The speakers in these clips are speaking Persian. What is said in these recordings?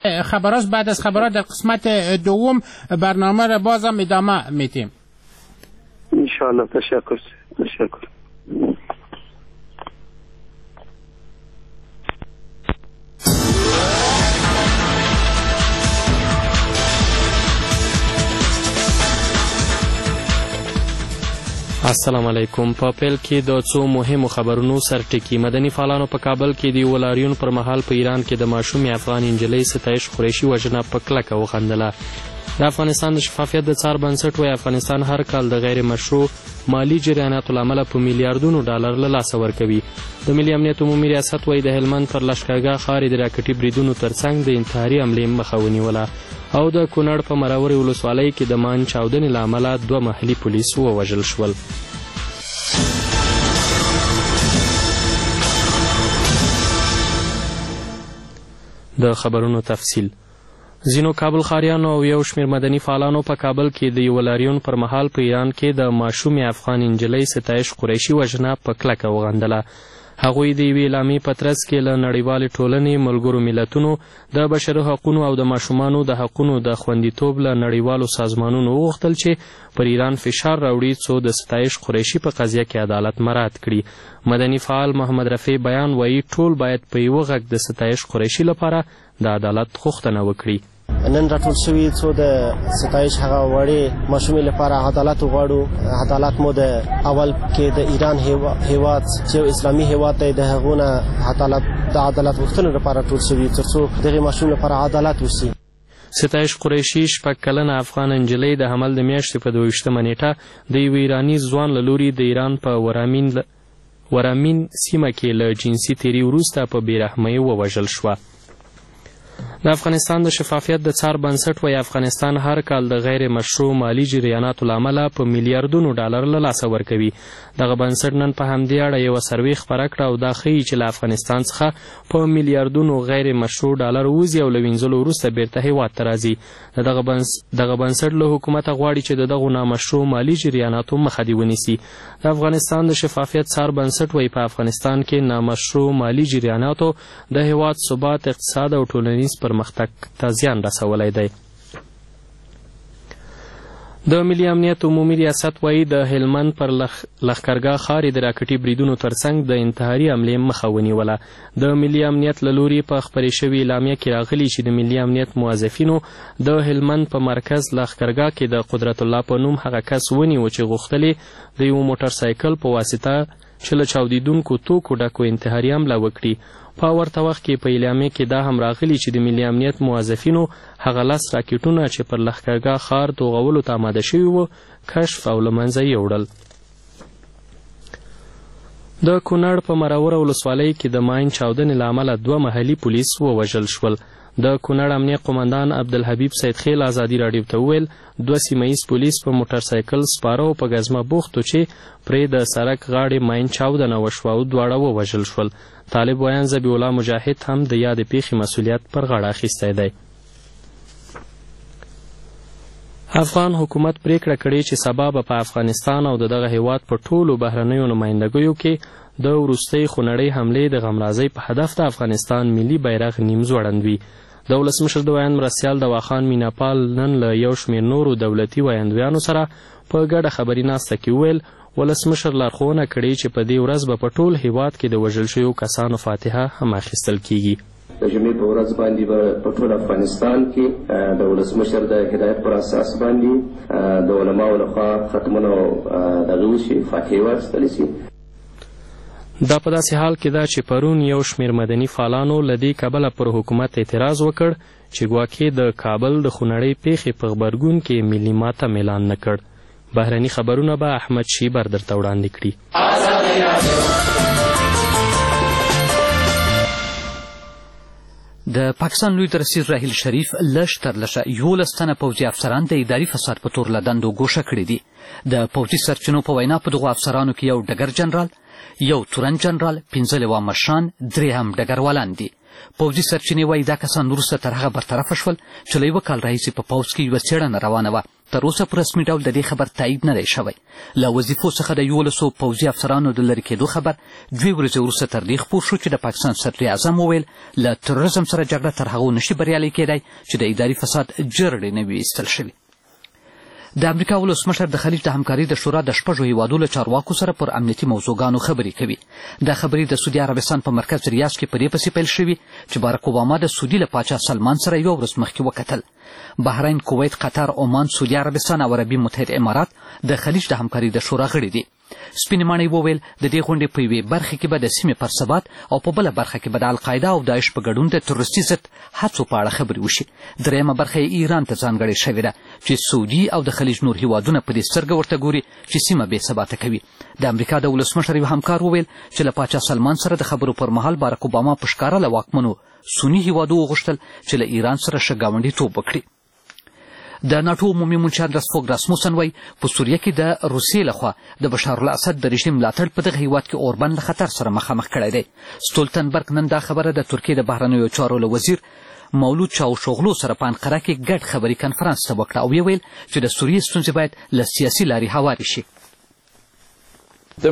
خبرات بعد از خبرات در قسمت دوم برنامه را باز هم ادامه میتیم. انشاءالله. تشکر. السلام علیکم. په پیل کې د څو مهمو خبرونو سرټکی. مدني فعالانو په کابل کې د ولاریون پر مهال په ایران کې د ماشومې افغان انجلۍ ستایش قریشي وژنه په کلکه وخندله. د افغانستان د شفافیت د څار بنسټ وایي افغانستان هر کال د غیر مشروع مالی جریاناتو له امله په میلیاردونو ډالر له لاسه ورکوي. د ملي امنیت عمومي ریاست وایي د هلمند پر لښکرګاه ښار د راکټي بریدونو ترڅنګ د انتحاري حملې مخه ونیوله او د کونړ په مراورې ولسوالۍ کې د مان چاودنې له امله 2 محلي پولیس ووژل شول. د خبرونو تفصیل. ځینو کابل ښاریانو او یو شمېر مدني فعالانو په کابل کې د یوه لاریون پر مهال په ایران کې د ماشومې افغان انجلۍ ستایش قریشي وژنه په کلکه وغندله. هغوی د یوې اعلامیې په ترڅ کې له نړیوالې ټولنې، ملګرو ملتونو، د بشري حقونو او د ماشومانو د حقونو د خوندیتوب له نړیوالو سازمانونو وغوښتل چې پر ایران فشار راوړي څو د ستایش قریشي په قضیه کې عدالت مراعات کړي. مدني فعال محمد رفیع بیان وایي ټول باید په یوه غږ د ستایش قریشي لپاره د عدالت غوښتنه وکړي. نن راټول شوي څو د ستایش هغه وړې ماشومې لپاره عدالت وغواړو. عدالت مو د اول کې د ایران هیواد چې اسلامي هیواد دی د هغو نه د عدالت غوښتنې لپاره ټول شوي تر څو دغې ماشوم لپاره عدالت وشي. ستایش قریشي 6 کلنه افغان انجلۍ د حمل د میاشتې په 22 نیټه د یوه ایراني ځوان له لوري د ایران په ورامین سیمه کې له جنسي تیري وروسته په بېرحمۍ ووژل شوه. د افغانستان د شفافیت د څار بنسټ وایي افغانستان هر کال د غیر مشروع مالی جریاناتو له امله په میلیاردونو ډالر له لاسه ورکوي. دغه بنسټ نن په همدې اړه یوه سروې خپره کړه او دا ښیي چې له افغانستان څخه په میلیاردونو غیر مشروع ډالر وځي او له وینځلو وروسته بیرته هیواد ته راځي. دغه بنسټ له حکومته غواړي چې د دغو نامشروع مالی جریاناتو مخه دې ونیسي. د افغانستان د شفافیت څار بنسټ وایي په افغانستان کې نامشروع مالی جریاناتو د هیواد ثبات، اقتصاد او ټولنیز پرمختګ ته زیان رسولی دی. د ملي امنیت عمومي ریاست وایي د هلمند پر لښکرګاه ښار د راکټي بریدونو ترڅنګ د انتحاري حملې مخه ونیوله. د ملي امنیت له لوري په خپرې شوې اعلامیه کې راغلي چې د ملي امنیت موظفینو د هلمند په مرکز لښکرګاه کې د قدرت الله په نوم هغه کس ونیو چې غوښتلې د یو موټر سایکل په واسطه چې له چاودېدونکو توکو ډکو انتحاري حمله وکړي. په ورته وخت کې په اعلامیه کې دا هم راغلي چې د ملي امنیت موظفینو هغه 10 راکټونه چې پر لښکرګاه ښار توغولو ته آماده شوي وو کشف او له منځه یې وړل. د کونړ په مراوره ولسوالۍ کې د ماین چاودنې له امله 2 محلي پولیس ووژل شول. د کونړ امنیه قمندان عبدالحبیب سیدخیل ازادي راډیو ته وویل 2 سیمهیز پولیس په موټر سایکل سپاره او په ګزمه بوختو چې پرې د سړک غاړې ماین چاودنه وشوه او 2 ووژل شول. طالب ویان ذبیح الله مجاهد هم د یادې پیښې مسؤلیت پر غاړه اخیستی دی. افغان حکومت پریکړه کړې چې سبا به په افغانستان او دغه هیواد په ټولو بهرنیو نمایندګیو کې د وروستۍ خونړۍ حملې د غمرازۍ په هدف د افغانستان ملي بیرغ نیم ځوړندوي. د ولسمشر د ویاند مرستیال دواخان میناپال نن له یو شمېر نورو دولتي ویاندویانو سره په ګډه خبري ناسته کې وویل ولسمشر لارښوونه کړې چې په دې ورځ به په ټول هیواد کې د وژل شویو کسانو فاتحه هم اخیستل کیږي. د جمعې په ورځ باندې به په ټول افغانستان کې د ولسمشر د هدایت پر اساس باندې د علماو لخوا ختمونه دغه وشي، فاتحې واخیستل شي. دا په داسې حال کې ده چې پرون یو شمېر مدني فعالانو له دې کبله پر حکومت اعتراض وکړ چې ګواکې د کابل د خونړۍ پیښې په غبرګون کې ملي ماتم اعلان نه کړ. بهرني خبرونه به احمد شیبر درته وړاندې کړي. د پاکستان لوی رئیس راحیل شریف لږ تر لږه 11 تنه پوځي افسران د اداري فساد په تور له دندو ګوښه کړي دي. د پوځي سرچینو په وینا په دغو افسرانو کې یو ډګر جنرال، یو تورن جنرال، 15 لوا مشران، 3 هم ډګروالان دي. پوځي سرچینې وایي دا کسان وروسته تر هغه برطرفه شول چې له 1 کال راهیسې په پوځ کې یوه څېړنه روانه وه. تر اوسه په رسمي ډول د دې خبر تایید نه دی شوی. له وظیفو څخه د 11 پوځي افسرانو د لرې کېدو خبر 2 ورځې وروسته تر دې خپور شو چې د پاکستان صدر اعظم وویل له تروریزم سره جګړه تر هغو نشي بریالی کېدی چې د اداري فساد جرړې نه وي ایستل شوي. د امریکا ولسمشر د خلیج د همکارۍ د شورا د 6 هیوادو له چارواکو سره پر امنیتي موضوعګانو خبرې کوي. دا خبرې د سعودي عربستان په مرکز ریاض کې په دې پسې پیل شوي چې بارک اوباما د سعودي له پاچا سلمان سره 1 ورځ مخکې وکتل. بحرین، کویت، قطر، عمان، سعودي عربستان او عربي متحده امارات د خلیج د همکارۍ د شورا غړي دي. سپینې ماڼۍ وویل د دې غونډې په یوې برخه کې به د سیمې پر ثبات او په بله برخه کې به د القاعده او داعش په ګډون د تروریستي ضد هڅو په اړه خبرې وشي. درېیمه برخه یې ایران ته ځانګړې شوې ده چې سعودي او د خلیج نور هیوادونه په دې سترګه ورته ګوري چې سیمه بې ثباته کوي. د امریکا د ولسمشر یو همکار وویل چې له پاچا سلمان سره د خبرو پر مهال بارک اوباما په ښکاره له واکمنو سني هیوادو وغوښتل چې له ایران سره ښه ګاونډیتوب وکړي. د ناټو عمومي منشا راسفوګ راسموسن وایي په سوریه کې د روسیې لخوا د بشار الاسد د رژیم ملاتړ په دغه هیواد کې اوربن له خطر سره مخامخ کړی دی. ستولتنبرګ نن دا خبره د ترکیې د بهرنیو چارو له وزیر مولود چاوشوغلو سره په انقره کې ګډ خبري کنفرانس ته وکړه او ویل چې د سوریې ستونزې باید له سیاسي لارې هوارې شي. د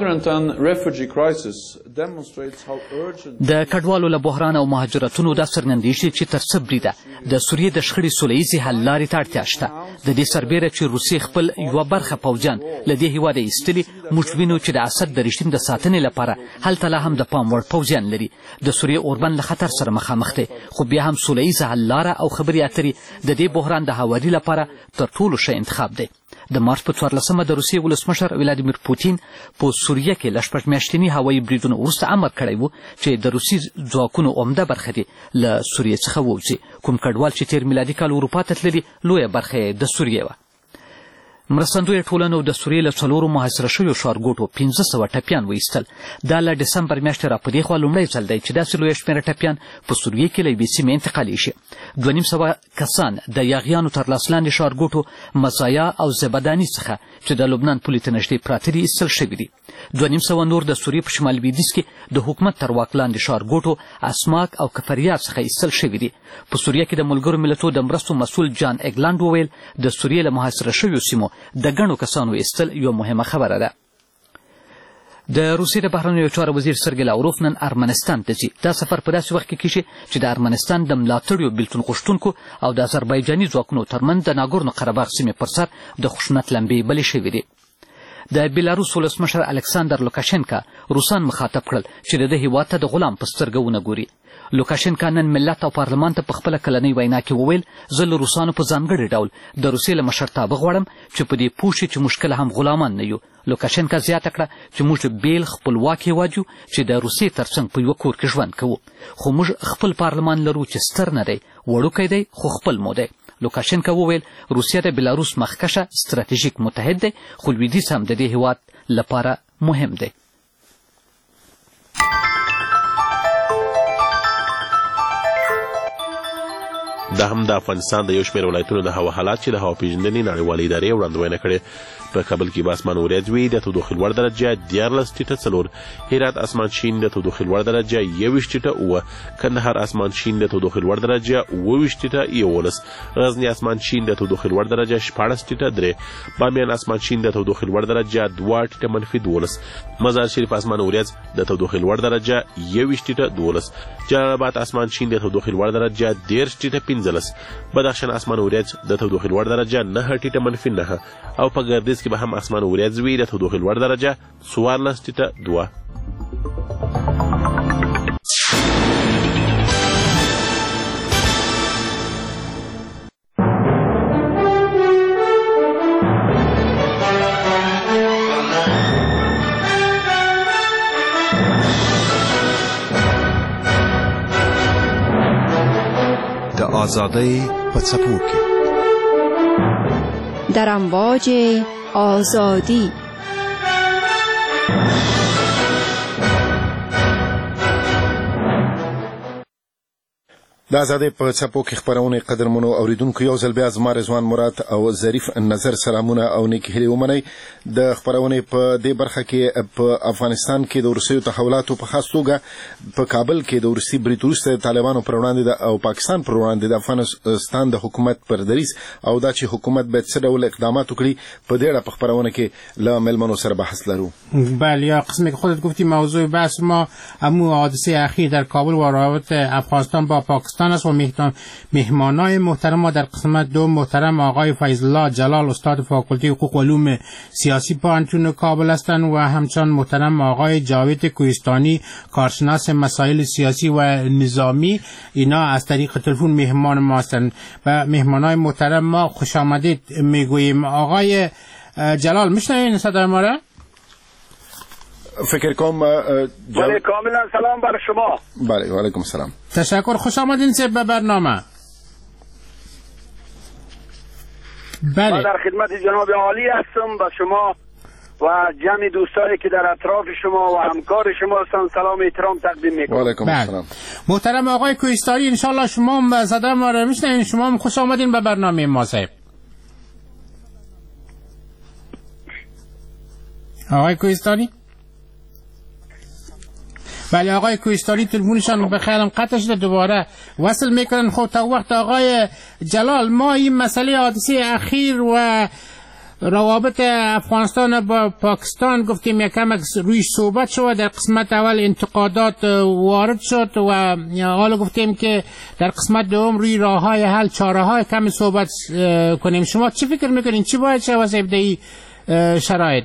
کډوالو له بحران او مهاجرتونو دا څرګندېږي چې تر څه بریده د سوریې د شخړې سوله ییزې حل لارې ته اړتیا شته. د دې سربیره چې روسیې خپل یوه برخه پوځیان له دې هیواده ایستلي، موږ وینو چې د اسد د رژیم د ساتنې لپاره هلته لا هم د پام وړ پوځیان لري. د سوریې اوربن له خطر سره مخامخ دی، خو بیا هم سوله ییزه حل لاره او خبرې اترې د دې بحران د هواري لپاره تر ټولو ښه انتخاب دی. د مارچ په 14مه د روسیې ولسمشر ولادیمیر پوتین په سوریه کې له 6 میاشتني هوایي بریدونو وروسته امر کړی و چې د روسي ځواکونو عمده برخه دې له سوریې څخه ووځي. کوم کډوال چې تیر میلادي کال اروپا ته تللي لویه برخه یې د سوریې وه. مرستندویه ټولنو د سوریې له 4 محاصره شویو ښارګوټو 1500 ټپیان وایستل. دا له ډسمبر میاشتې را په دې خوا لومړی ځل دی چې داسې لویه شمېره ټپیان په سوریې کې له یوې سیمې انتقالیږي. 250 کسان د یاغیانو تر لاس لاندې ښارګوټو مزایا او زبداني څخه چې د لبنان پولې ته نږدې پراته دي ایستل شوي دي. 250 نور د سوریې په شمال لویدیځ کې د حکومت تر واک لاندې ښارګوټو اسماک او کفریات څخه ایستل شوي دي. په سوریه کې د ملګرو ملتونو د مرستو مسؤل جان اګلاند وویل د سوریې له محاصره شویو سیمو د ګڼو کسانو ایستل یوه مهمه خبره ده. د روسیې د بهرنیو چارو وزیر سرګی لاوروف نن ارمنستان ته ځي. دا سفر په داسې وخت کې کیږي چې د ارمنستان د ملاتړیو بېلتون غوښتونکو او د آذربایجاني ځواکونو ترمنځ د ناګورنو قرهباغ سیمې پر سر د خشونت لمبې بلې شوې دي. د بیلاروس ولسمشر الکساندر لوکاشنکا روسان مخاطب کړل چې د ده هیواد ته د غلام په سترګه ونه ګوري. لوکاشنکا نن ملت او پارلمان ته په خپله کلنۍ وینا کې وویل زه له روسانو په ځانګړي ډول د روسیې له مشرتابه غواړم چې په دې پوه شي چې موږ کله هم غلامان نه یو. لوکاشنکا زیاته کړه چې موږ بیل خپلواک هیواد یو چې د روسیې تر څنګ په یوه کور کې ژوند کوو، خو موږ خپل پارلمان لرو چې ستر نه دی، وړوکی دی خو خپل مو دی. لوکاشنکا وویل روسیه د بیلاروس مخکشه ستراتیژیک متحد دی، خو لویدیځ هم د دې هیواد لپاره مهم دی. دا هم د افغانستان د یو شمېر ولایتونو د هوا حالات چې د هوا پیژندنې نړیوالې ادارې وړاندوینه کړې. په کابل کې به اسمان وریځ وي، د تودوخې لوړ درجه 14.4، هرات اسمان شین د تودوخې لوړ درجه 21.9، کندهار اسمان شین د تودوخې لوړ درجه 22.11، غزنی اسمان شین د تودوخې لوړ درجه 14.3، بامیان اسمان شین د تودوخې لوړ درجه 2.-12، مزار شریف اسمان وریځ د تودوخې لوړ درجه 21.12، جلال آباد اسمان شین د تودوخې لوړ درجه 13.15، بدخشان اسمان وریځ د تودوخې لوړ درجه 9.-9، او په ګردیز کې به هم اسمان وریځ وي، د تودوخې لوړ درجه 14.2. د آزادۍ په څپو کې در امواج آزادی د ازادۍ په څپو کې خپرونې قدرمنو اوریدونکو یو ځل بیا زما رضوان مراد او ظریف نظر سلامونه او نیک هیلې ومنئ. د خپرونې په دې برخه کې په افغانستان کې د روسیو تحولاتو په خاص توګه په کابل کې د روسي برید وروسته د طالبانو پر وړاندې او پاکستان پر وړاندې د افغانستان د حکومت پر دریځ او دا چې حکومت باید څه ډول اقدامات وکړي په دې اړه په خپرونه کې له مېلمنو سره بحث لرو. بله، یا قسمی که خودت گفتی موضوع بحث ما همون حادثه اخیر در کابل و روابط افغانستان با پاکستان است و مهمانای محترم ما در قسمت دو محترم آقای فیض‌الله جلال استاد فاکولته حقوق و علوم سیاسی پانتون کابل هستند و همچنان محترم آقای جاوید کوهستانی کارشناس مسائل سیاسی و نظامی. اینا از طریق تلفن مهمان ما هستند و مهمانای محترم ما خوش آمدید میگوییم. آقای جلال میشنوین صدای ما را؟ فکر کنم بله کاملا. سلام بر شما. بله و علیکم السلام. تشکر، خوش آمدین به برنامه. بله، من در خدمت جناب عالی هستم با شما و جمع دوستانی که در اطراف شما و همکار شما هستند سلام احترام تقدیم میکنم. و علیکم السلام. محترم آقای کوهستانی انشالله شما هم صدای ما را میشنوین. شما هم خوش آمدین به برنامه ما صاحب. آقای کوهستانی؟ بله، آقای کوهستانی تلفنشان به خیالم قطع شده، دوباره وصل میکنن. خب تا وقت آقای جلال ما این مسئله حادثه اخیر و روابط افغانستان با پاکستان گفتیم یکم روی صحبت شد. در قسمت اول انتقادات وارد شد و حالا گفتیم که در قسمت دوم روی راههای حل، چاره‌های کم صحبت کنیم. شما چی فکر میکنین؟ چی باید شد واسه ابتدایی شرایط؟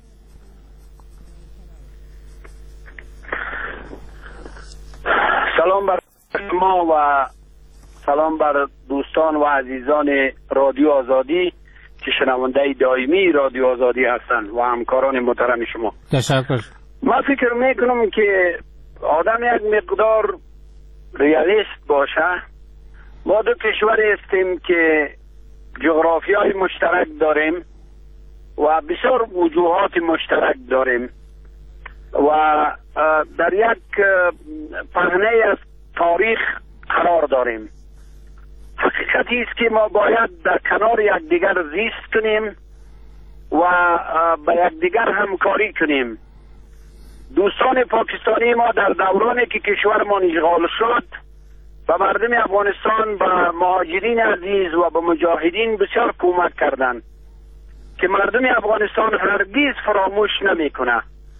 سلام بر شما و سلام بر دوستان و عزیزان رادیو آزادی که شنونده دائمی رادیو آزادی هستند و همکاران محترم شما. تشکر. من فکر میکنم که آدم یک مقدار ریالیست باشه. ما دو کشور هستیم که جغرافیای مشترک داریم و بسیار وجوهات مشترک داریم و در یک پهنه از تاریخ قرار داریم. حقیقتی است که ما باید در کنار یکدیگر زیست کنیم و با یکدیگر همکاری کنیم. دوستان پاکستانی ما در دورانی که کشورمان اشغال شد و مردم افغانستان به مهاجرین عزیز و به مجاهدین بسیار کمک کردند که مردم افغانستان هرگز فراموش نمیکنه.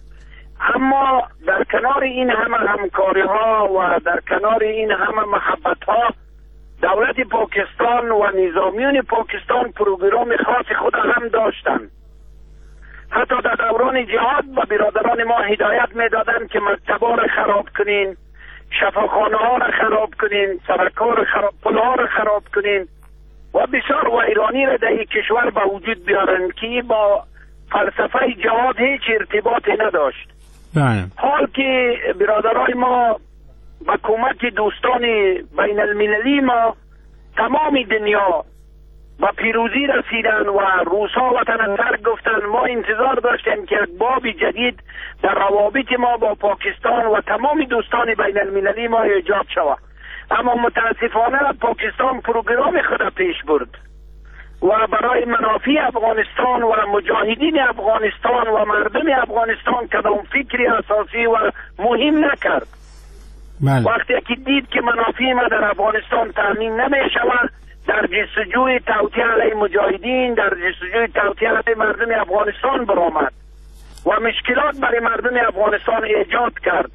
اما در کنار این همه همکاری ها و در کنار این همه محبت ها دولت پاکستان و نظامیون پاکستان پروگرام خاص خود هم داشتند. حتی در دوران جهاد به برادران ما هدایت میدادند که مکتبا را خراب کنین، شفاخانه ها را خراب کنین، سرک‌ها را خراب، پل‌ها را خراب کنین و بسیار ویرانی را در این کشور به وجود بیارن که با فلسفه جهاد هیچ ارتباطی نداشت. حال که برادرای ما با کمک دوستان بین المللی ما تمام دنیا با پیروزی رسیدن و روسا وطن ترک گفتن. ما انتظار داشتیم که یک باب جدید در روابط ما با پاکستان و تمام دوستان بین المللی ما ایجاد شود، اما متاسفانه پاکستان پروگرام خود پیش برد و برای منافع افغانستان و مجاهدین افغانستان و مردم افغانستان کدام فکری اساسی و مهم نکرد. وقتی که دید که منافع ما در افغانستان تامین نمی شود، در جستجوی توطئه علیه مجاهدین، در جستجوی توطئه علیه مردم افغانستان برآمد و مشکلات برای مردم افغانستان ایجاد کرد.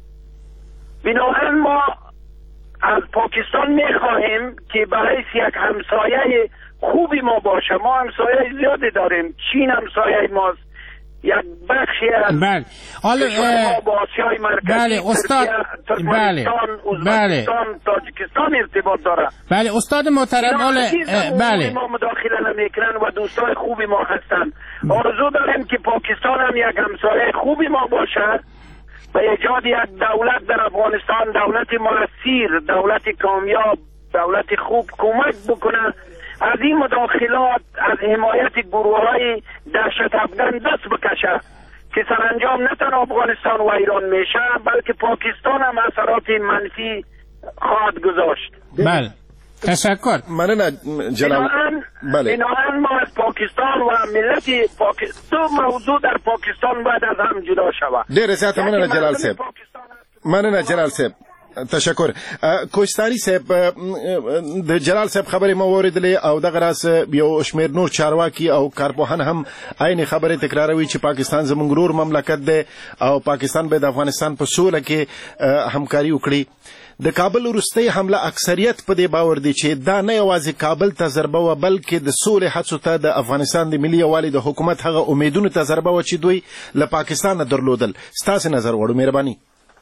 بنابراین ما از پاکستان میخواهیم که برای یک همسایه خوبی ما باشه. ما همسایه زیادی داریم. چین همسایه ماست، یک بخشی از بله ما با آسیای مرکزی، بله استاد، ترکمنستان، ازبکستان، تاجیکستان ارتباط داره. بله استاد محترم، بله ما مداخله نمیکنن و دوستان خوبی ما هستند. آرزو داریم که پاکستان هم یک همسایه خوبی ما باشه و ایجاد یک دولت در افغانستان، دولت مؤثر، دولت کامیاب، دولت خوب کمک بکنه از این مداخلات، از حمایت گروه‌های دهشت افغان دست بکشه که سرانجام نه تنها افغانستان و ایران میشه بلکه پاکستان هم اثرات منفی خواهد گذاشت. بله تشکر. مننه جناب. بله بنابراین ما از پاکستان و ملت دو موضوع در پاکستان باید از هم جدا شود. ډېر زیاته مننه جلال صاحب. مننه جلال صاحب. تشکر. کوهستاني صاحب د جلال صاحب خبرې مو اوریدلې او دغه راس یو شمېر نور چارواکي او کارپوهان هم عین خبرې تکراروي چې پاکستان زموږ ورور مملکت دی او پاکستان به د افغانستان په سوله کې همکاري وکړي. د کابل وروستۍ حمله اکثریت په دې باور دی چې دا نه یوازې کابل ته ضربه وه بلکې د سولې هڅو ته د افغانستان د ملي یووالي د حکومت هغه امیدونو ته ضربه وه چې دوی له پاکستانه درلودل. ستاسې نظر غواړو مهرباني.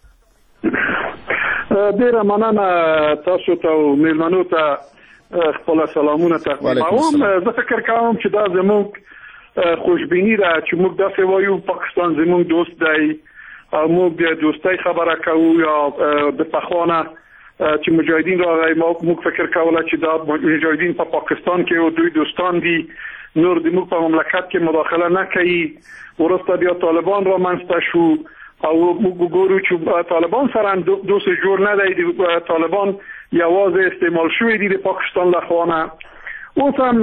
ډیره مننه تاسو ته او میلمنو ته خپل سلامونه تقدیموم. زه فکر کوم چې دا زموږ خوشبیني ده چې موږ داسې وایو پاکستان زموږ دوست دی او موږ د دوستۍ خبره کوو یا د پخوانه چې مجاهدین راغی موږ فکر کوله چې دا مجاهدین په پاکستان کې او دوی دوستان دي نور د موږ په مملکت کې مداخله نه کوي. وروسته بیا طالبان را منځته شو او موږ ګورو چې طالبان سره دوست جوړ نه دی. طالبان یوازې استعمال شوی دي د پاکستان لخوا نه. اوس هم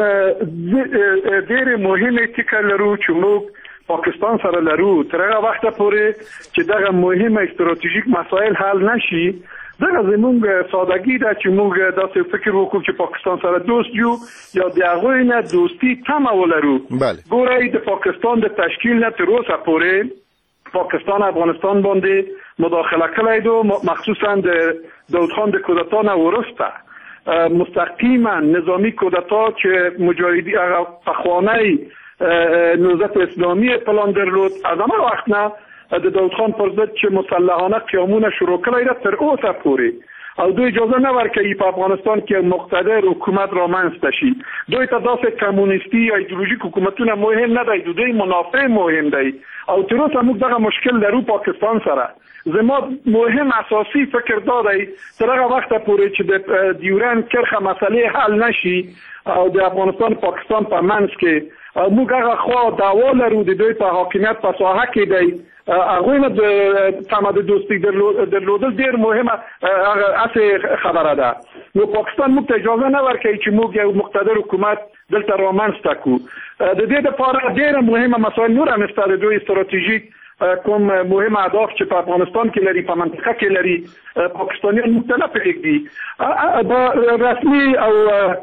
ډېر مهمه ټکي لرو چې موږ پاکستان سره لرو تر هغه وخت پورې چې دغه مهمه استراتیژیک مسایل حل نشي. دغه زموږ سادگی ده چې موږ داسې فکر وکړو چې پاکستان سره دوست یو یا د هغوی نه دوستي تمه ولرو. ګورئ د پاکستان د تشکیل نه تر اوسه پورې پاکستان افغانستان باندې مداخله کړی دو مخصوصا د داود خان د کودتا نه وروسته مستقیما نظامی کودتا چې مجاهدی پخوانی نهضت اسلامی پلان درلود از همه وقت نه د داود خان پر ضد چې مسلحانه قیامونه شروع کړی ده تر اوسه پورې او دوی اجازه نه ورکوي په افغانستان کې مقتدر حکومت را منځته شي. دوی ته داسې کمونیستي یا ایدئولوژیک حکومتونه مهم نه دی، دوی منافع مهم دی او تر اوسه موږ دغه مشکل لرو پاکستان سره. زما مهم اساسی فکر دا دی تر هغه وخت پورې چې د دیورن کرخه مسئله حل نشي او د افغانستان پاکستان په منځ کې موږ هغه خوا دعوا لرو د دوی په حاکمیت په ساحه کې دی هغوی نه د تمه د دوستي درلودل ډېر مهمه هغه خبره ده. نو پاکستان موږ ته اجازه نه ورکوي چې موږ یو مقتدر حکومت دلته رامنځته کړو. د دې لپاره ډېره مهمه مسایل نور هم شته. د دوی استراتیژیک کوم مهم اهداف چې په افغانستان کې لري په منطقه کې لري پاکستانیان مختلف دي. دا رسمي او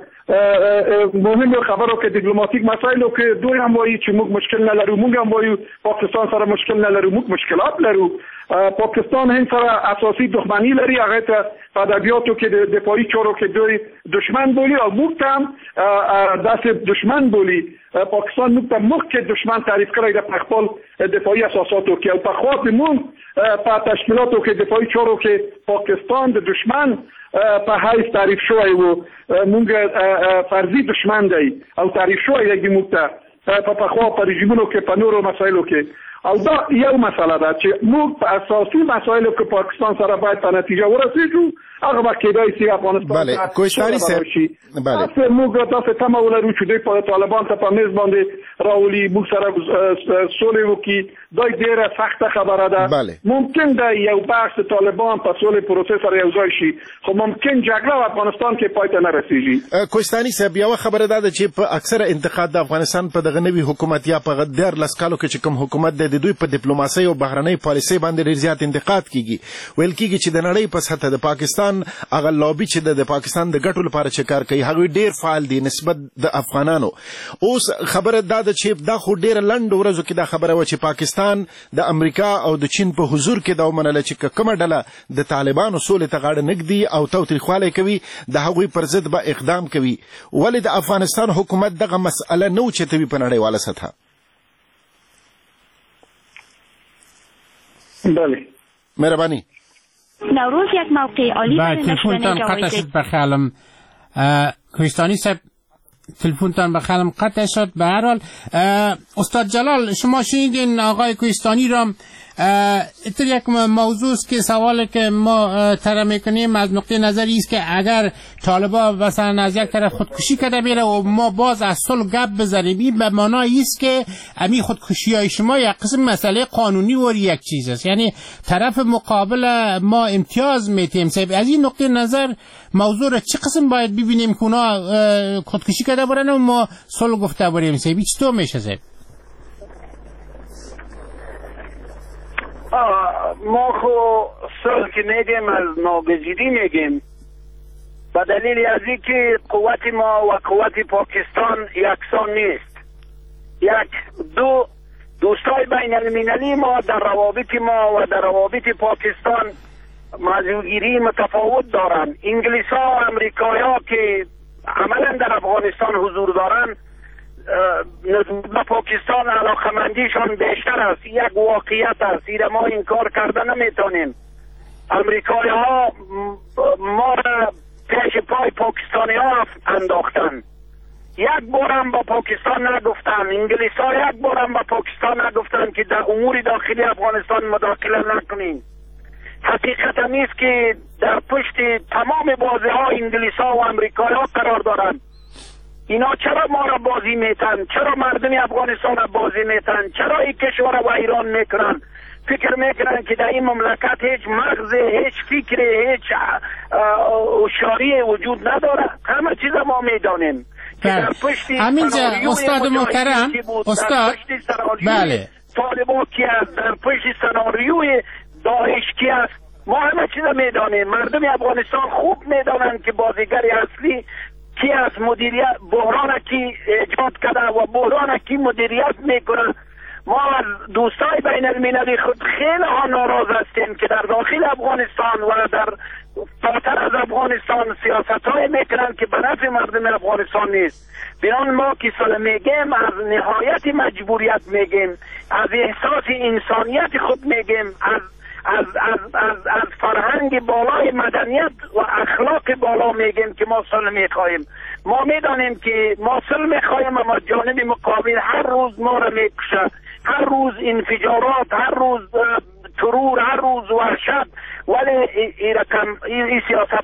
مهم خبرو کې دیپلوماټیک مسایلو کې دوی هم وایي چې موږ مشکل نه لرو، موږ هم وایو پاکستان سره مشکل نه لرو، موږ مشکلات لرو. پاکستان هند سره اساسي دښمنی لري، هغه ته په ادبیاتو کې د دفاعي چارو کې دوی دشمن بولي او موږ هم داسې دشمن بولي. پاکستان موږ ته مخکې دشمن تعریف کړی د خپل دفاعي اساساتو کې او په خوا موږ په تشکیلاتو کې دفاعي چارو کې پاکستان د دشمن په حیث تعریف شوی و. موږ فرضي دشمن دی او تعریف شوی دی موږ ته په خوا په رژیمونو کې په نورو مسایلو کې. او دا یو مسله ده چې موږ په اساسي مسایلو کې پاکستان سره باید په نتیجه ورسېږو. هغه به کېدای شي افغانستان بله کوهستاني صاحب بله موږ تاسو تمه ولرو چې دوی په طالبان ته په میز باندې راولي موږ سره سولې وکړي. دا ډېره سخته خبره ده. ممکن ده یو بحث طالبان په سولې پروسس سره یو ځای شي خو ممکن جګړه په افغانستان کې پای ته نه رسېږي. کوهستاني صاحب یوه خبره دا ده چې په اکثره انتقاد د افغانستان په دغه نوي حکومت یا په 14 کالو کې چې کوم حکومت د دوی په ډیپلوماسۍ او بهرنۍ پالیسۍ باندې ډېر زیات انتقاد کیږي. ویل کیږي چې د نړۍ په سطحه د پاکستان هغه لابي چې د پاکستان د ګټو لپاره چې کار کوي هغوی ډېر فعال دي نسبت د افغانانو. اوس خبره دا ده چې دا خو ډېره لنډ ورځو کې دا خبره وه چې پاکستان د امریکا او د چین په حضور کې دا ومنله چې کومه ډله د طالبانو سولې ته غاړه نږدي او تاوتریخوالی کوي د هغوی پر ضد به اقدام کوي. ولې د افغانستان حکومت دغه مسئله نه اوچتوي په نړیواله سطحه؟ بله مهربانی. نوروز یک موقع عالی برای نشر جایزه بخیالم کوهستانی صاحب تلفنتان به خلم قطع شد. به هر حال استاد جلال، شما شنیدین آقای کوهستانی را. اتر یک موضوع است که سوالی که ما طرح میکنیم از نقطه نظری است که اگر طالبا مثلا از یک طرف خودکشی کرده بیره و ما باز از صلح گپ بزنیم، این به معنای است که امی خودکشی های شما یک قسم مسئله قانونی و یک چیز است، یعنی طرف مقابل ما امتیاز میتیم. از این نقطه نظر موضوع را چه قسم باید ببینیم که اونا خودکشی کرده برن و ما صلح گفته بریم؟ چطور میشه صاحب؟ ما خو صلح که میگیم از ناگزیری میگیم به دلیل از اینکه قوت ما و قوت پاکستان یکسان نیست. دوستای بین المللی ما در روابط ما و در روابط پاکستان موضوعگیری متفاوت دارن. انگلیس ها و امریکایی ها که عملا در افغانستان حضور دارن به پاکستان علاقمندیشان بیشتر است. یک واقعیت است، این ما انکار کرده نمیتونیم. امریکایی ها ما را پیش پای پاکستانی ها انداختن، یک بار هم با پاکستان نگفتن. انگلیس ها یک بار هم با پاکستان نگفتن که در امور داخلی افغانستان مداخله نکنین. حقیقت نیست که در پشت تمام بازی ها انگلیس ها و امریکایی ها قرار دارند. اینا چرا ما را بازی میتن؟ چرا مردم افغانستان را بازی میتن؟ چرا این کشور را ویران میکنن؟ فکر میکنن که در این مملکت هیچ مغز، هیچ فکر، هیچ هوشیاری وجود نداره. همه چیز ما میدانیم. همینجا استاد محترم، استاد بله طالبان کی است، در پشت سناریوی داعش کی است، ما همه چیز میدانیم. مردم افغانستان خوب میدانند که بازیگر اصلی کی است، مدیریت بحران کی ایجاد کرده و بحران کی مدیریت میکنه. ما از دوستای بین المللی خود خیلی ها ناراض هستیم که در داخل افغانستان و در فراتر از افغانستان سیاست های میکنن که به نفع مردم افغانستان نیست. بیان ما که سال میگیم از نهایت مجبوریت میگیم، از احساس انسانیت خود میگیم، از فرهنگ بالای مدنیت و اخلاق بالا میگیم که ما صلح میخواهیم. ما میدانیم که ما صلح میخواهیم اما جانب مقابل هر روز ما را میکشه، هر روز انفجارات، هر روز ترور، هر روز وحشت. ولی این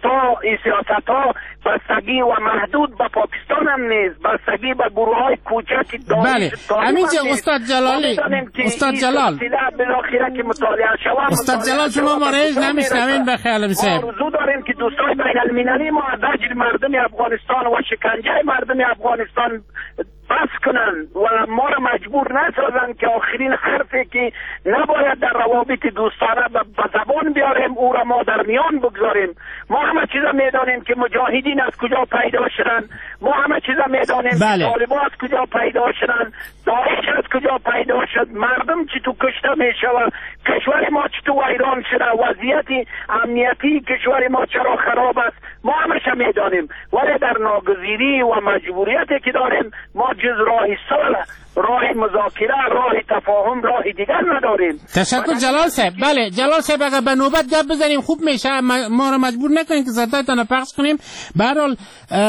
سیاست ها بستگی و محدود به پاکستان هم نیست، بستگی به گروه های کوچک بله. همینجا استاد جلالی، استاد جلال بالاخره که مطالعه شود. استاد جلال شما مارز نمیشنوین به خیال صاحب. آرزو داریم که دوستای بین المللی ما از مردم افغانستان و شکنجه مردم افغانستان بس کنن و ما را مجبور نسازن که آخرین حرفی که نباید در روابط دوستانه به زبان بیاریم او را ما در میان بگذاریم. ما همه چیزا میدانیم که مجاهدین از کجا پیدا شدن، ما همه چیزا میدانیم بله. که طالبان از کجا پیدا شدن، داعش از کجا پیدا شد، مردم چطور کشته میشه و کشور ما چطور ویران شده، وضعیت امنیتی کشور ما چرا خراب است، ما همش میدانیم. ولی در ناگزیری و مجبوریتی که داریم ما جز راه صلح، راه مذاکره، راه تفاهم، راه دیگر نداریم. تشکر جلال صاحب. بله جلال صاحب اگر به نوبت گپ بزنیم خوب میشه، ما رو مجبور نکنیم که صدایتان پخش کنیم. به هر حال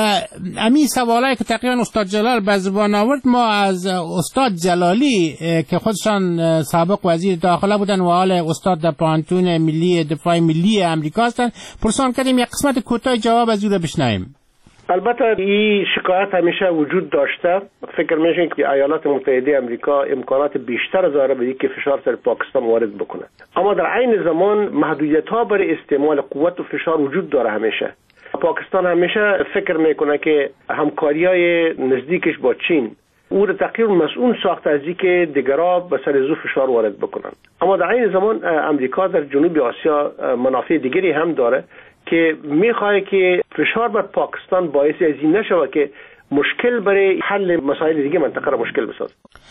امی سوالایی که تقریبا استاد جلال به زبان آورد ما از استاد جلالی که خودشان سابق وزیر داخله بودن و حال استاد در پانتون ملی دفاع ملی امریکا هستند پرسان کردیم. یک قسمت کوتاه جواب از او را بشنویم. البته این شکایت همیشه وجود داشته. فکر میشین که ایالات متحده امریکا امکانات بیشتر داره به اینکه فشار سر پاکستان وارد بکنه، اما در عین زمان محدودیت ها برای استعمال قوت و فشار وجود داره. همیشه پاکستان همیشه فکر میکنه که همکاری‌های نزدیکش با چین او را تقریبا مسئول ساخته از اینکه دیگرها به سر زو فشار وارد بکنن. اما در عین زمان امریکا در جنوب آسیا منافع دیگری هم داره که میخواد که فشار بر پاکستان باعث از این نشود که مشکل برای حل مسائل دیگه منطقه را مشکل بسازه.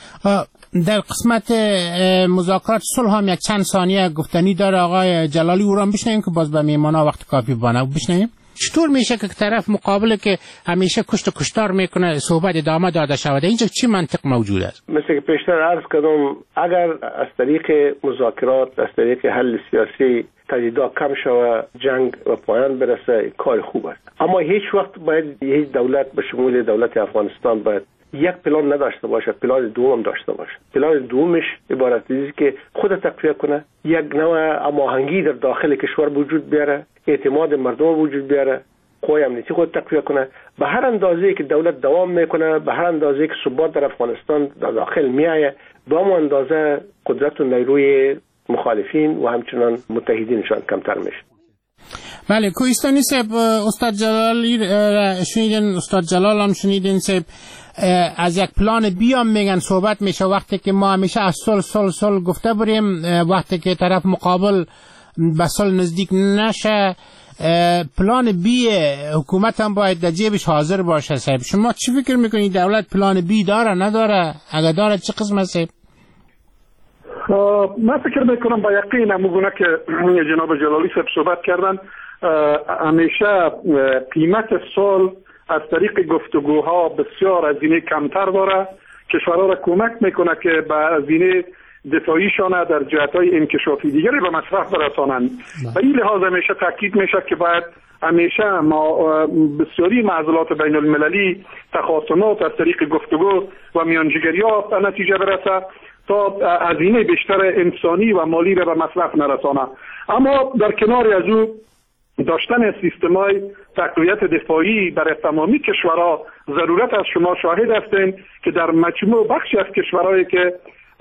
در قسمت مذاکرات صلح هم یک چند ثانیه گفتنی داره آقای جلالی، او را بشنویم که باز به میمانا وقت کافی بانه بشنویم. چطور میشه که طرف مقابل که همیشه کشت و کشتار میکنه صحبت ادامه داده شود؟ اینجا چی منطق موجود است؟ مثل که پیشتر عرض کردم، اگر از طریق مذاکرات، از طریق حل سیاسی تجدید کم شود، جنگ و پایان برسه، کار خوب است. اما هیچ وقت باید هیچ دولت به شمول دولت افغانستان باید یک پلان نداشته باشه، پلان دوم داشته باشه. پلان دومش عبارت است که خود تقویت کنه، یک نوع هماهنگی در داخل کشور وجود بیاره، اعتماد مردم وجود بیاره، قوای امنیتی خود تقویت کنه. به هر اندازه‌ای که دولت دوام میکنه، به هر اندازه‌ای که ثبات در افغانستان در داخل میآید، به همون اندازه قدرت و نیروی مخالفین و همچنان متحدینشان کمتر میشه. بله، کوهستانی صاحب، استاد جلالی شنیدین، استاد جلال هم شنیدین صاحب، از یک پلان بی هم میگن صحبت میشه، وقتی که ما همیشه از صلح گفته بریم، وقتی که طرف مقابل به صلح نزدیک نشه، پلان بی حکومت هم باید در جیبش حاضر باشه. صاحب شما چی فکر میکنید؟ دولت پلان بی داره نداره؟ اگر داره چه قسمه صاحب؟ من فکر میکنم با یقین همونگونه که جناب جلالی صاحب صحبت کردن، همیشه قیمت صلح از طریق گفتگوها بسیار هزینه کمتر داره، کشورها را کمک میکنه که به هزینه دفاعیشان در جهت‌های انکشافی دیگری به مصرف برسانند. به این لحاظ همیشه تاکید میشه که باید همیشه بسیاری معضلات بین المللی، تخاصمات از طریق گفتگو و میانجیگری‌ها به نتیجه برسه تا هزینه بیشتر انسانی و مالی را به مصرف نرسانه. اما در کنار از او داشتن سیستم‌های تقویت دفاعی برای تمامی کشورها ضرورت است. شما شاهد هستین که در مجموع بخشی از کشورهایی که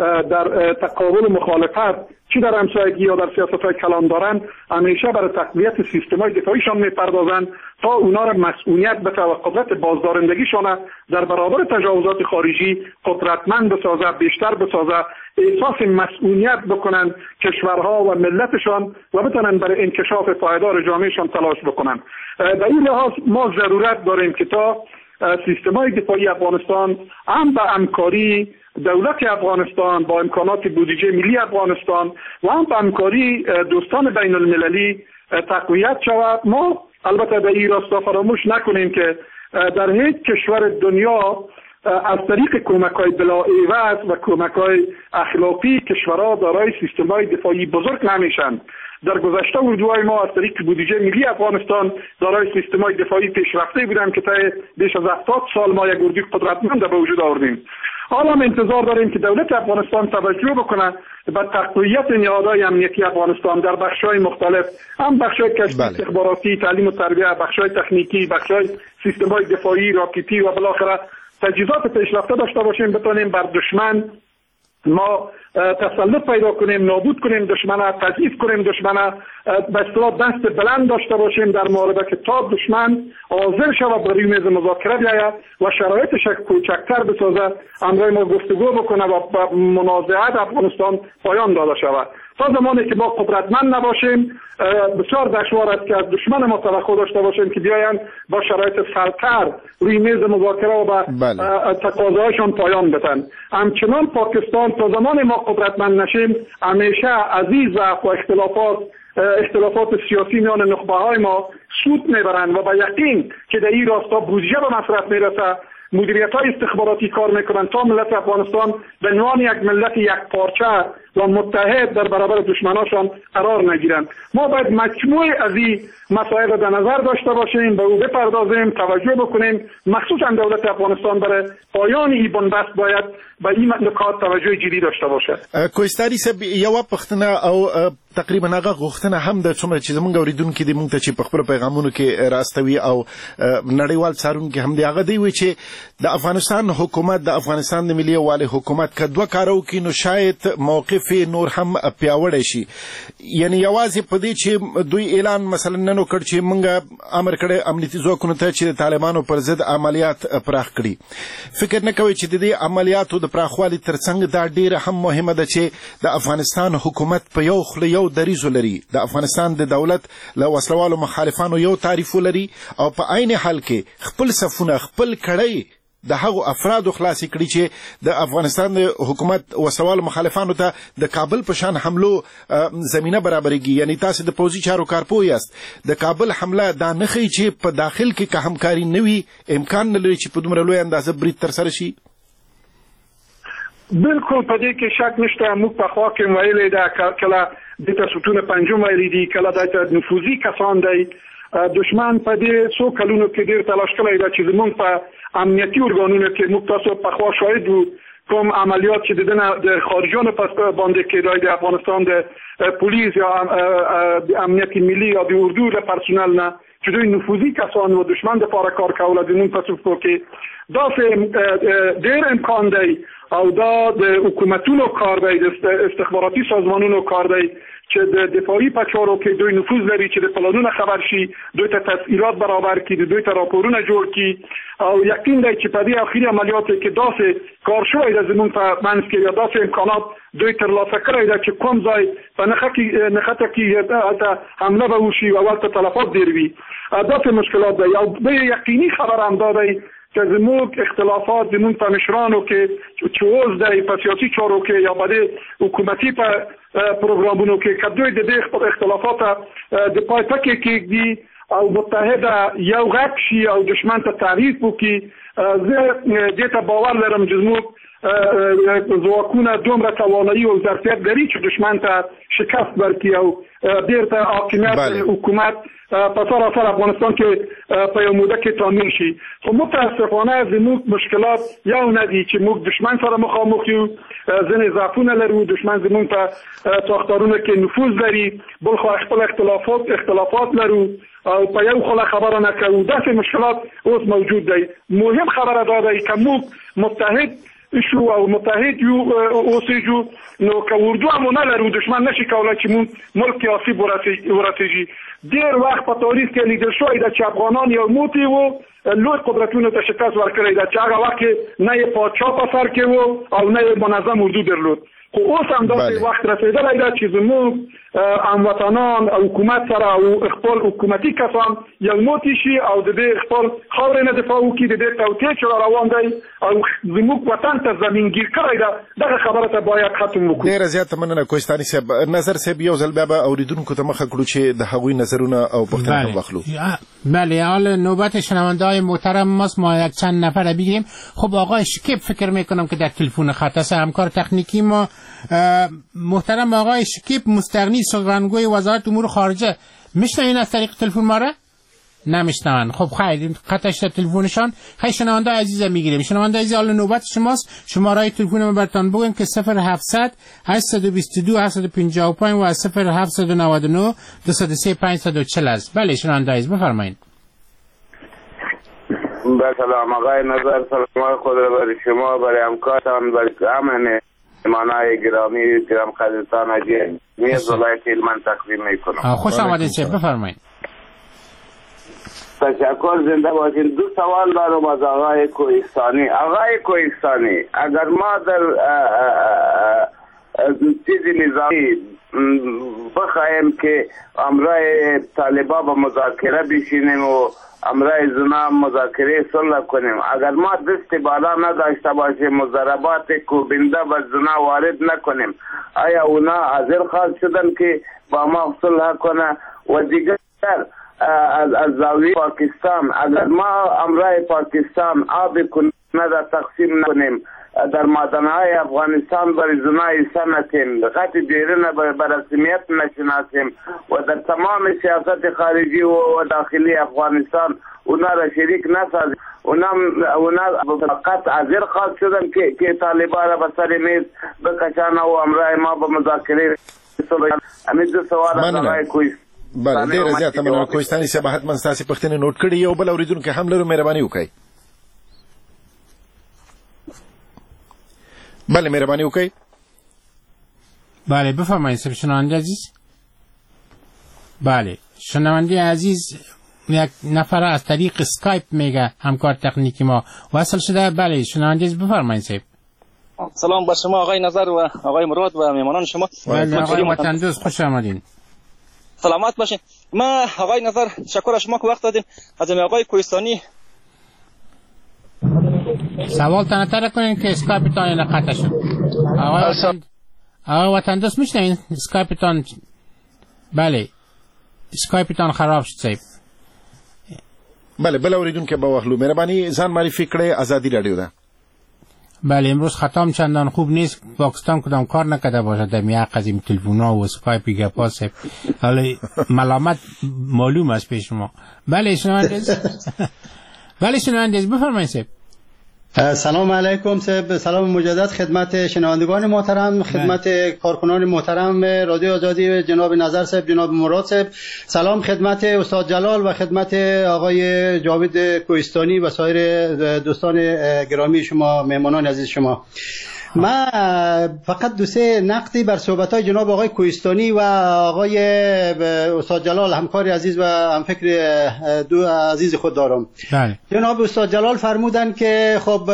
در تقابل مخالفت چی در همسایگی یا در سیاست‌های کلان دارن، همیشه برای تقویت سیستم‌های دفاعیشان می‌پردازند تا اونا را مسئولیت به و قدرت بازدارندگیشان در برابر تجاوزات خارجی قدرتمند بسازه، بیشتر بسازه، احساس مسئولیت بکنن کشورها و ملتشان و بتونن برای انکشاف پایدار جامعهشان تلاش بکنن. به این لحاظ ما ضرورت داریم که تا سیستم‌های دفاعی افغانستان هم به همکاری دولت افغانستان با امکانات بودجه ملی افغانستان و هم به همکاری دوستان بین المللی تقویت شود. ما البته به این راستا فراموش نکنیم که در هیچ کشور دنیا از طریق کمک‌های بلا عوض و کمک‌های اخلاقی کشورها دارای سیستم‌های دفاعی بزرگ نمیشن. در گذشته اردوهای ما از طریق بودجه ملی افغانستان دارای سیستم‌های دفاعی پیشرفته بودن که تا بیش از 70 سال ما یک اردوی قدرتمند به وجود آوردیم. حالا هم انتظار داریم که دولت افغانستان توجه بکنه به تقویت نهادهای امنیتی افغانستان در بخش‌های مختلف، هم بخش‌های کشف استخباراتی، تعلیم و تربیت، بخش‌های تکنیکی، بخش‌های سیستم‌های دفاعی، راکتی و بالاخره تجهیزات پیشرفته داشته باشیم، بتونیم بر دشمن ما تسلط پیدا کنیم، نابود کنیم دشمن، تضعیف کنیم دشمن، به اصطلاح دست بلند داشته باشیم در محاربه که تا دشمن حاضر شود بر روی میز مذاکره بیاید و شرایطش کوچکتر بسازد، همراه ما گفتگو بکنه و به منازعات افغانستان پایان داده شود. تا زمانی که ما قدرتمند نباشیم بسیار دشوار است که از دشمن ما توقع داشته باشیم که بیاین با شرایط سرتر روی میز مذاکره و به تقاضاهایشان پایان بدن. همچنان پاکستان تا زمان ما قدرتمند نشیم همیشه از این ضعف و اختلافات سیاسی میان نخبه‌های ما سود میبرند و با یقین که در این راستا بودجه به مصرف میرسه، مدیریت‌های استخباراتی کار میکنن تا ملت افغانستان به عنوان یک ملت یک پارچه و متحد در برابر دشمناشان قرار نگیرند. ما باید مجموعه از این مسائل را در نظر داشته باشیم، به او بپردازیم، توجه بکنیم، مخصوصا دولت افغانستان برای پایان این بنبست باید به این نکات توجه جدی داشته باشد. کوهستاني صاحب یو پښتنه او تقریبا هغه غوښتنه هم د څومره چې زمونږ اوریدونکو دي مونږ ته چې په خپل پیغامونو کې راستوي او نړیوال څارونکو هم دی هغه دی وی چې د افغانستان حکومت د افغانستان د ملي یووالي حکومت کدوه کارو کې نو شاید موقف نور هم پیاوړی شي. یعنی یوازې په دې چې دوی اعلان مثلا نن وکړ چې مونږ امر کړی امنیتي ځواکونو ته چې د طالبانو پر ضد عملیات پراخ کړي، فکر نه کوي چې د دې عملیاتو د پراخوالي ترڅنګ دا ډیره هم مهمه ده چې د افغانستان حکومت په یو خوله یو دریځ لري، د افغانستان د دولت له وسلوالو مخالفانو یو تعریف لري او په عین حال کې خپل صفونه خپل کړی د هغو افرادو خلاص کړي چې د افغانستان د حکومت وسوال مخالفانو ته د کابل په شان حملو زمينه برابرېږي. یعنی تاسو د پوځي چارو کارپوه یاست، د کابل حمله دا نه ښیي چې په داخل کې که همکاري نه وي امکان نه لري چې په دومره لوی اندازه برید ترسره شي؟ بالکل په دې کې شک نشته. موږ په خوا کې ویلې ده کله د ستون پنځم ویلي دي، کله د نفوذي کسان دی. دشمن په دې څو کلونو کې ډېر تلاش کړی ده چې زموږ په امنیتي ارګانونو کې موږ تاسو په خوا شاهد وو کوم عملیات چې د خارجیانو په باندې کېدای د افغانستان د پولیس یا د امنیت ملي یا د اردو د پرسونل نه چې دوی نفوذي کسان و دشمن دپاره کار کوله زموږ په صفو کې. داسې ډېر امکان دی او دا د حکومتونو کار دی، د استخباراتي سازمانونو کار دی چې د دفاعي په چارو کې دوی نفوذ لري چې د پلانونو خبر شي، دوی ته تسهیلات برابر کړي، دوی ته راپورونه جوړ کړي. او یقین دی چې په دې اخري عملیاتو کې داسې کار شوی ده زموږ په منځ کې یا داسې امکانات دوی ترلاسه کړی ده چې کوم ځای په نښته کې حمله به وشي او هلته تلفات ډېر وي. داسې مشکلات دی. او بل یقیني خبر هم دا دی چې زموږ اختلافات زموږ په مشرانو کې چې اوس دی په سیاسي چارو کې یا په دې حکومتي په پروګرامونو کې که دوی د دې خپل اختلافات د پای ټکی کېږدي او متحده یو غږ شي او دشمن ته تعریف وکړي، زه دې ته باور لرم چې زموږ ځواکونه دومره توانایي او ظرفیت لري چې دشمن ته شکست ورکړي او بیرته حاکمیت حکومت په سراسر افغانستان کې په یو موده کې تامین شي. خو متاسفانه زموږ مشکلات یو نه دي چې موږ دشمن سره مخامخ یو، ځینې ضعفونه لرو، دشمن زموږ په ساختارونو کې نفوذ لري، بل خو خپل اختلافات لرو او په یو خله خبره نه کوو. داسې مشکلات اوس موجود دی. مهم خبره دا دی که موږ متحد شو او متحد یو اوسېږو نو که اردو هم نه لرو دشمن نشي کولی چې موږ ملک کې آسیب ورسېږي. ډېر وخت په تاریخ کې لیدل شوی ده چې افغانان یو موټی وو، لوی قدرتونو ته شکست ورکړی ده چې هغه وخت کې نه یې پادشاه په سر کې وو او نه یې منظم اردو درلود. خو اوس هم داسې وخت رسېدلی ده چې زموږ هموطنان او حکومت سره او خپل حکومتي کسان یو موټی شي او د دې خپل خاورې نه دفاع وکړي، د دې توطیې چې را روان دی او زموږ وطن ته زمینګیر کړی ده، دغه خبره ته باید ختم وکړو. ډېره زیاته مننه کوهستاني صاحب. نظر صاحب یو ځل بیا به اورېدونکو ته مخه کړو چې د هغوی نظرونه او پوښتنې هم واخلو. بله، حالا نوبت شنونده‌های محترم ماست. ما یک چند نفر بگیریم. خب آقای شکیب فکر میکنم که در تلفن خط است، همکار تکنیکی ما. محترم آقای شکیب مستغنی سخنگوی وزارت امور خارجه، میشنوین از طریق تلفن ما را؟ نمیشنون. خب خیر، قطعش تلفنشان. خیر شنونده عزیز میگیریم. شنونده عزیز حالا نوبت شماست. شماره تلفن ما براتون بگیم که 0700 822 855 و 0799 203 540 است. بله شنونده عزیز بفرمایید. سلام آقای نظر، سلام خود را برای شما، برای همکارتان، برای همه مهمانای گرامی جناب خالدتان عجیب میز ولایت هلمند تقدیم میکنم. خوش آمدید شب، بفرمایید. تشکر، زنده باشین. دو سوال دارم از آقای کوهستانی. آقای کوهستانی، اگر ما در چیزی نظامی بخواهیم که امرای طالبا با مذاکره بشینیم و امرای زنا مذاکره صلح کنیم، اگر ما دست بالا نداشته باشیم، مضاربات کوبنده و زنا وارد نکنیم، آیا اونا حاضر خواهد شدن که با ما صلح کنه؟ و دیگر از زاویه پاکستان، اگر ما امرای پاکستان آب کنه را تقسیم نکنیم، در معدنهای افغانستان برای زنای سنتیم، خط دیرین بر رسمیت نشناسیم و در تمام سیاست خارجی و داخلی افغانستان اونا را شریک نسازیم، اونا فقط حاضر خواهد شدن که طالبان را به سر میز بکشانه و امرای ما به مذاکره همین دو سوال از آقای کوهستانی. بله، ډېره زیاته مننه کوهستاني صاحب. حتما ستاسې پوښتنې نوټ کړي. یو بل اورېدونکی هم لرو، مهرباني وکړئ. بله مهربانی وکړئ. بله بفرمایید شنونده عزیز. بله شنونده عزیز یک نفر از طریق اسکایپ میگه همکار تکنیکی ما وصل شده. بله شنونده عزیز بفرمایید صاحب. سلام بر شما آقای نظر و آقای مراد و مهمانان شما. بله آقای وطندوست خوش آمدین. سلامت باشین. ما آقای نظر تشکر از شما که وقت دادین. از آقای کوهستانی سوال تنتر کنین که اسکایپتان قطع شد. آقای وطن دوست میشنوین اسکایپتان؟ بله اسکایپتان خراب شد صاحب. بله بل اوریدون که با وحلو مهربانی ځان معرفي کړئ آزادی رادیو ده. بله امروز خطام چندان خوب نیست، پاکستان کدام کار نکرده باشد در میان قضیه تلفن‌ها و اسکایپ گپا صاحب. حالا ملامت معلوم است پیش شما. بله شنوندگان بفرمایید صاحب. سلام علیکم صاحب، سلام مجدد خدمت شنوندگان محترم، خدمت کارکنان محترم رادیو آزادی، جناب نظر صاحب، جناب مراد صاحب. سلام خدمت استاد جلال و خدمت آقای جاوید کوهستانی و سایر دوستان گرامی شما، مهمانان عزیز شما. من فقط دو سه نقدی بر صحبت‌های جناب آقای کوهستانی و آقای استاد جلال همکار عزیز و همفکر دو عزیز خود دارم. جناب استاد جلال فرمودن که خب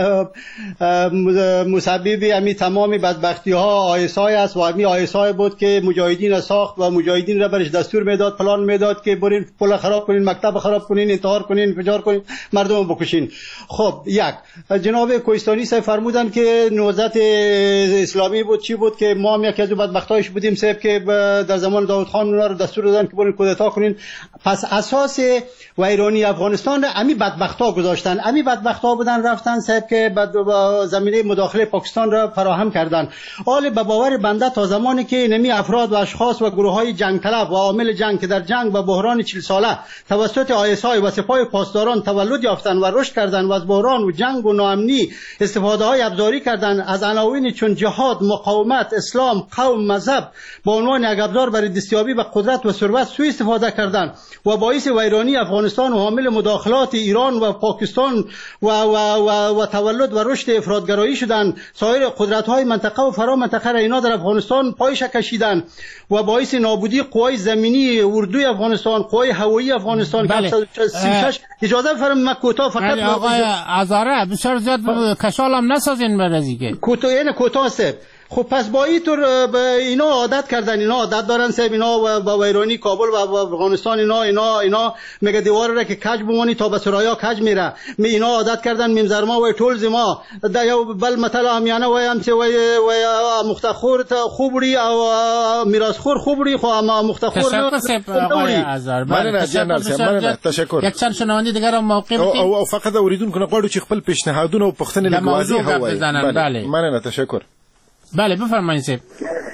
مسبب امی تمام بدبختی‌ها آیسای است و امی آیسای بود که مجاهدین ساخت و مجاهدین را برش دستور میداد، پلان میداد که برین پل خراب کنین، مکتب خراب کنین، انتحار کنین، انفجار کنین، مردم بکشین. خب یک جناب کوهستانی صاحب فرمودن که نهضت اسلامی بود، چی بود که ما هم یکی از بدبختایش بودیم صاحب که در زمان داود خان اونا رو دستور دادن که برین کودتا کنین. پس اساس ویرانی افغانستان امی بدبختا گذاشتن، امی بدبختا بودن رفتن صاحب که زمینه مداخله پاکستان را فراهم کردن. حال به باور بنده تا زمانی که نمی افراد و اشخاص و گروه‌های جنگ طلب و عامل جنگ که در جنگ و بحران 40 ساله توسط آیسای و سپاه پاسداران تولد یافتن و رشد کردن و از بحران و جنگ و ناامنی استفاده‌های ابزاری کردن، از عناوین چون جهاد، مقاومت، اسلام، قوم، مذهب به عنوان یک ابزار برای دستیابی به قدرت و ثروت سوء استفاده کردند و باعث ویرانی افغانستان و حامل مداخلات ایران و پاکستان و تولد و رشد افراطگرایی شدند. سایر قدرت‌های منطقه و فرا منطقه را اینا در افغانستان پایش کشیدند و باعث نابودی قوای زمینی اردوی افغانستان، قوای هوایی افغانستان. بله. 36 اجازه بفرمایید من کوتاه فقط آقای عزاره بسیار زیاد کشال هم نسازین برازی که کوتاه است. خب پس با این طور اینا عادت کردن، اینا عادت دارن صاحب، اینا با ویرانی کابل و افغانستان اینا میگه دیوار را که کج بمونی تا به سرایا کج میره. اینا عادت کردن میمزرما و ټول زما دا یو بل مثلا امیانه وایم چې و مختخور خوبړي او میراثخور خوبړي خو مختخور نه آقای عزار. بله جناب تشکر. یک چند شنونده دیگر هم موقع او فقط اوریدونکو غواړو چې خپل پیشنهادونه او پوښتنې له موضوع هوای. بله مننه تشکر. بله بفرمایید صاحب.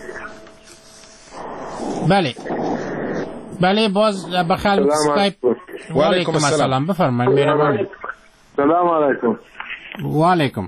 بله باز بخل اسکایپ. و علیکم السلام. بفرمایید مهربانی. سلام علیکم. و علیکم.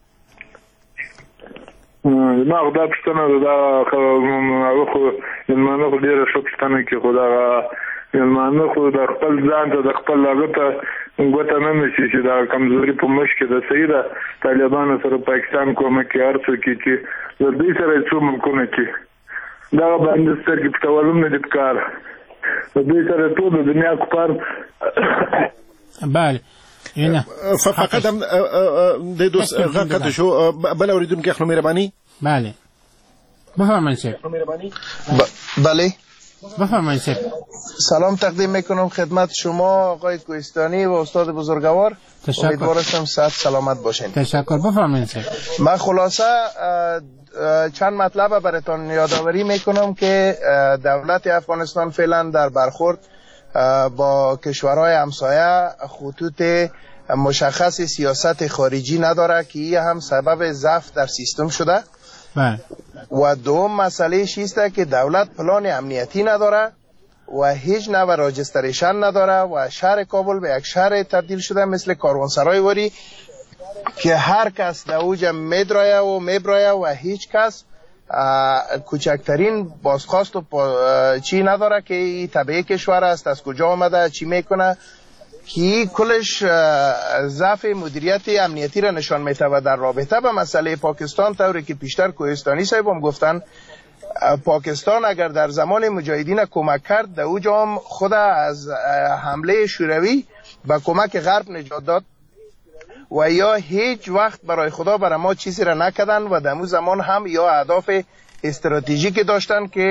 ما خدا پښتنه دا خو ملمانه خو ډیره شو پښتنه کې خدا ملمانه خو د خپل ځان ته د خپل لغته ګوته نه نشي چې دا کمزوري په مشکل د سیده طالبانو سره پاکستان کومه کې ارڅو کې چې د دې سره څو ممکنه کې دا باندې سترګې پټولم نه د کار د دې سره ټول د دنیا کفار. بله فقط هم د دوست غلط شو بل اوریدونکو خپل مهرباني. بله بفرمایید صاحب. بله بفرمایید صاحب. سلام تقدیم میکنم خدمت شما آقای کوهستانی و استاد بزرگوار. امیدوارم صحت سلامت باشین. تشکر. بفرمایید صاحب. من خلاصه چند مطلب براتون یادآوری میکنم که دولت افغانستان فعلا در برخورد با کشورهای همسایه خطوط مشخص سیاست خارجی نداره که این هم سبب ضعف در سیستم شده. و دوم مسئله چیسته که دولت پلان امنیتی نداره و هیچ نوع راجستریشن نداره و شهر کابل به یک شهر تبدیل شده مثل کاروانسرای وری که هر کس در اوج میدرایه و میبرایه و هیچ کس کوچکترین بازخواست و چی نداره که این طبیعی کشور است، از کجا آمده، چی میکنه، که کلش ضعف مدیریت امنیتی را نشان میده. و در رابطه به مسئله پاکستان طوری که پیشتر کوهستانی صاحب هم گفتن، پاکستان اگر در زمان مجاهدین کمک کرد، در اوجا هم خود از حمله شوروی به کمک غرب نجات داد و یا هیچ وقت برای خدا برای ما چیزی را نکردن و در اون زمان هم یا اهداف استراتژیک داشتن که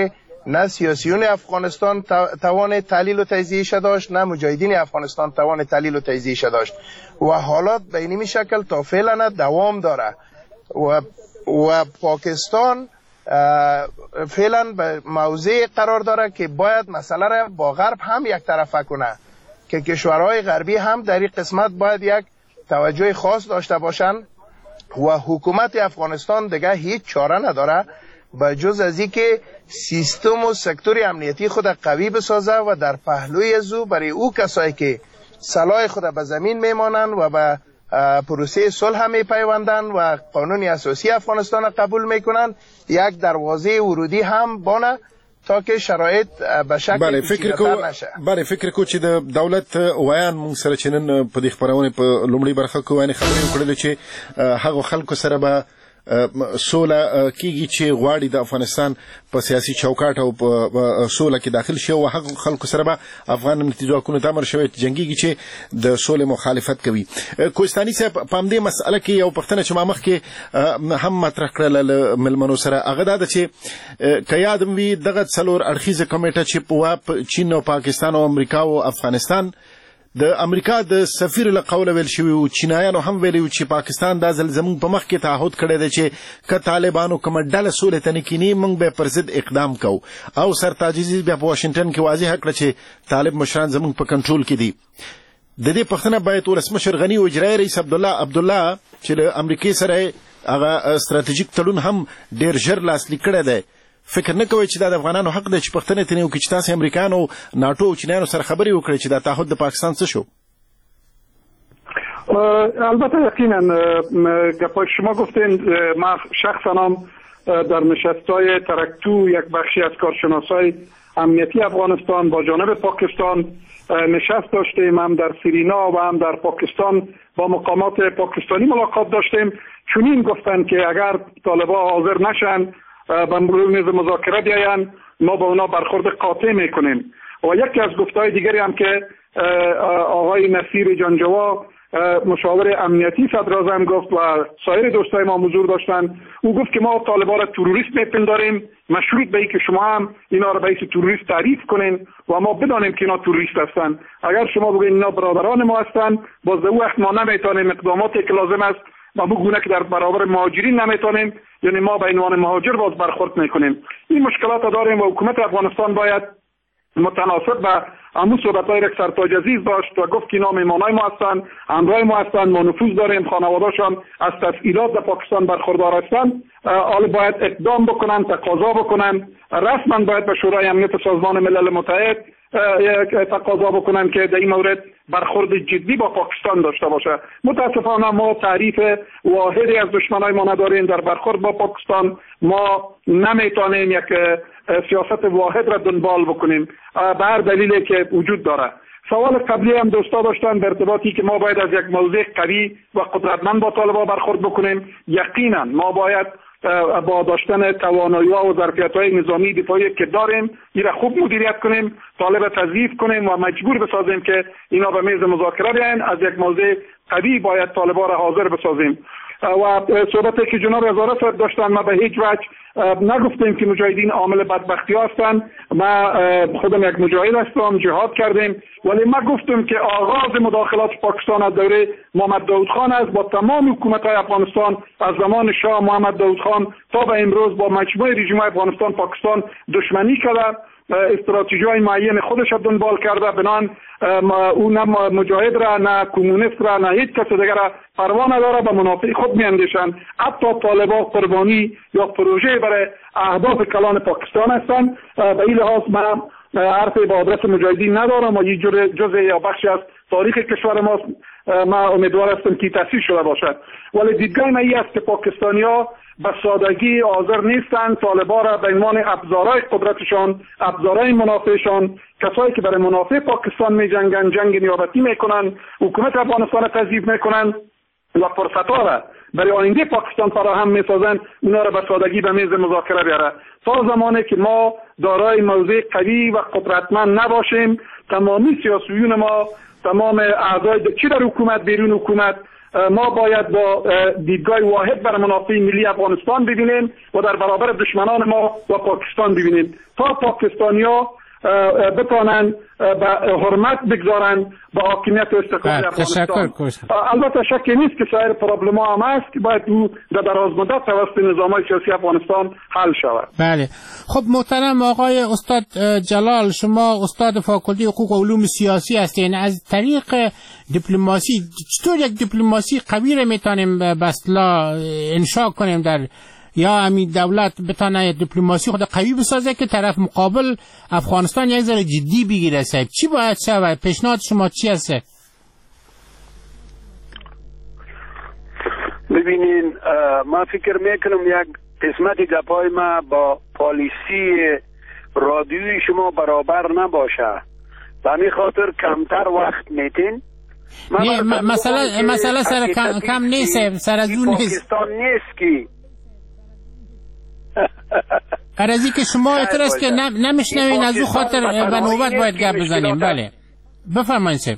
نه سیاسیون افغانستان توان تحلیل و تجزیه‌اش داشت، نه مجاهدین افغانستان توان تحلیل و تجزیه‌اش داشت و حالات به این شکل تا فعلا دوام داره و پاکستان فعلا به موضع قرار داره که باید مسئله را با غرب هم یک طرفه کنه، که کشورهای غربی هم در این قسمت باید یک توجه خاص داشته باشند و حکومت افغانستان دیگه هیچ چاره نداره به جز از این که سیستم و سکتور امنیتی خود قوی بسازه و در پهلوی زو برای او کسایی که سلاح خود به زمین میمانند و به پروسه صلح میپیوندند و قانون اساسی افغانستان قبول میکنند یک دروازه ورودی هم بانه تا که شرایط به شکل پیچیده‌تر نشه. بله فکر کو چې د دولت وایان مونږ سره چې نن په دې خبرونه په لومړی برخه کې وایي خبرې وکړلې چې هغه خلکو سره به سوله کیږي چې غواړي د افغانستان په سیاسي چوکاټ او په سوله کې داخل شي او هغه خلکو سره به افغان نتیجه کوي د امر شوی جنگي چې د سولې مخالفت کوي. کوهستاني صاحب په دې مسأله کې یو پښتنه چې ما مخ کې هم مطرح کړل ملمنو سره هغه دا چې کيادم وی دغه څلور اړخیزه کمیټه چې په چین او پاکستان او امریکا او افغانستان د امریکا د سفیر له قوله ویل شوی او چینایانو هم ویلي چې پاکستان دا ځل زموږ په مخ کې تعهد کړی دی چې که طالبانو کومه ډله سولې ته نه کیني موږ به پر ضد اقدام کوو او سرتاجزي بیا په واشنګټن کې واضح کړه چې طالب مشران زموږ په کنټرول کې دي. د دې پښتنه باید ولسمشر غني او اجرایي رئیس عبدالله چې له امریکای سره هغه ستراتیژیک تړون هم ډیر ژر لاسلیک کړی دی. فکر نه کوي چې د افغانانو حق دی چې پښتنه تنه او چې تاسو امریکانو ناتو او چینانو سره خبرې وکړي چې د تعهد د پاکستان څه شو؟ البته یقینا گپای شما گفتین ما شخصا هم در نشستای ترکتو یک بخشی از کارشناسای امنیتی افغانستان با جانب پاکستان نشست داشتیم، هم در سرینا و هم در پاکستان با مقامات پاکستانی ملاقات داشتیم. چنین گفتن که اگر طالبان حاضر نشن به میز مذاکره بیاین ما با اونا برخورد قاطع میکنیم. و یکی از گفتهای دیگری هم که آقای نصیر جانجوا مشاور امنیتی صدراعظم گفت و سایر دوستای ما حضور داشتن، او گفت که ما طالبان را تروریست میپنداریم مشروط به اینکه شما هم اینا را به اسم تروریست تعریف کنین و ما بدانیم که اینا تروریست هستن. اگر شما بگید اینا برادران ما هستن باز در وقت ما نمیتونیم اقداماتی که لازم است ما بگونه که در برابر مهاجرین نمیتونیم، یعنی ما به عنوان مهاجر باز برخورد میکنیم. این مشکلات داریم و حکومت افغانستان باید متناسب با همون صحبت‌های یک سرتاج عزیز داشت و گفت که اینا میمانای ما هستن، همراه ما هستن، ما نفوذ داریم، خانواده‌شان از تسهیلات در پاکستان برخوردار هستن. حالا باید اقدام بکنن، تقاضا بکنن، رسما باید به شورای امنیت سازمان ملل متحد تقاضا بکنن که در این مورد برخورد جدی با پاکستان داشته باشه. متاسفانه ما تعریف واحدی از دشمنای ما نداریم در برخورد با پاکستان. ما نمیتونیم یک سیاست واحد را دنبال بکنیم به هر دلیلی که وجود داره. سوال قبلی هم دوستا داشتن به ارتباطی که ما باید از یک موضع قوی و قدرتمند با طالبان برخورد بکنیم. یقینا ما باید با داشتن توانایی‌ها و ظرفیت‌های نظامی دفاعی که داریم این را خوب مدیریت کنیم، طالب تضعیف کنیم و مجبور بسازیم که اینا به میز مذاکره بیاین. از یک موضع قوی باید طالبان را حاضر بسازیم. و صحبتی که جناب وزارت داشتن ما به هیچ وجه نگفتیم که مجاهدین عامل بدبختی هستند. ما خودم یک مجاهد هستم، جهاد کردیم، ولی ما گفتم که آغاز مداخلات پاکستان از دوره محمد داود خان است با تمام حکومت‌های افغانستان از زمان شاه محمد داود خان تا به امروز با مجموعه رژیم‌های افغانستان پاکستان دشمنی کرده، استراتژی‌های معین خودش را دنبال کرده، بنان او نه مجاهد را نه کمونیست را نه هیچ کس دیگر را پروا نداره، به منافع خود میاندیشند. حتی طالبان قربانی یا پروژه برای اهداف کلان پاکستان هستند. به این لحاظ من حرفی به آدرس مجاهدین ندارم و یک جزء یا بخشی از تاریخ کشور ما ما امیدوار هستم که تأسیس شده باشد. ولی دیدگاه من این است که پاکستانی‌ها به سادگی حاضر نیستند طالبان را به عنوان ابزارهای قدرتشان، ابزارهای منافعشان، کسایی که برای منافع پاکستان می‌جنگند، جنگ نیابتی میکنن، حکومت افغانستان را تضعیف میکنن و فرصت‌ها را برای آینده پاکستان فراهم می‌سازند، اونا را به سادگی به میز مذاکره بیاره. تا زمانی که ما دارای موضع قوی و قدرتمند نباشیم، تمامی سیاسیون ما، تمام اعضای چی در حکومت بیرون حکومت ما باید با دیدگاه واحد بر منافع ملی افغانستان ببینیم و در برابر دشمنان ما و پاکستان ببینیم تا پاکستانیا بتانن به حرمت بگذارن به حاکمیت و استقلال افغانستان. البته شکی نیست که سایر پرابلم ها هم هست که باید او در دراز مدت توسط نظام‌های سیاسی افغانستان حل شود. بله. خب محترم آقای استاد جلال، شما استاد فاکولته حقوق و علوم سیاسی هستین. از طریق دیپلماسی چطور یک دیپلماسی قوی رو میتونیم به اصطلاح انشا کنیم در یا همین دولت بتونه دیپلماسی خود قوی بسازه که طرف مقابل افغانستان یک ذره جدی بگیره؟ صاحب چی باید شود؟ پیشنهاد شما چی هسته؟ ببینین ما فکر میکنم یک قسمت گپای ما با پالیسی رادیوی شما برابر نباشه و همین خاطر کمتر وقت میتین. مسئله سر کم نیست، سر از اون نیست، پاکستان نیست که قرضی که شما اعتراض که نمیشنوین، از اون خاطر به نوبت باید گپ بزنیم. بله بفرمایید سیب.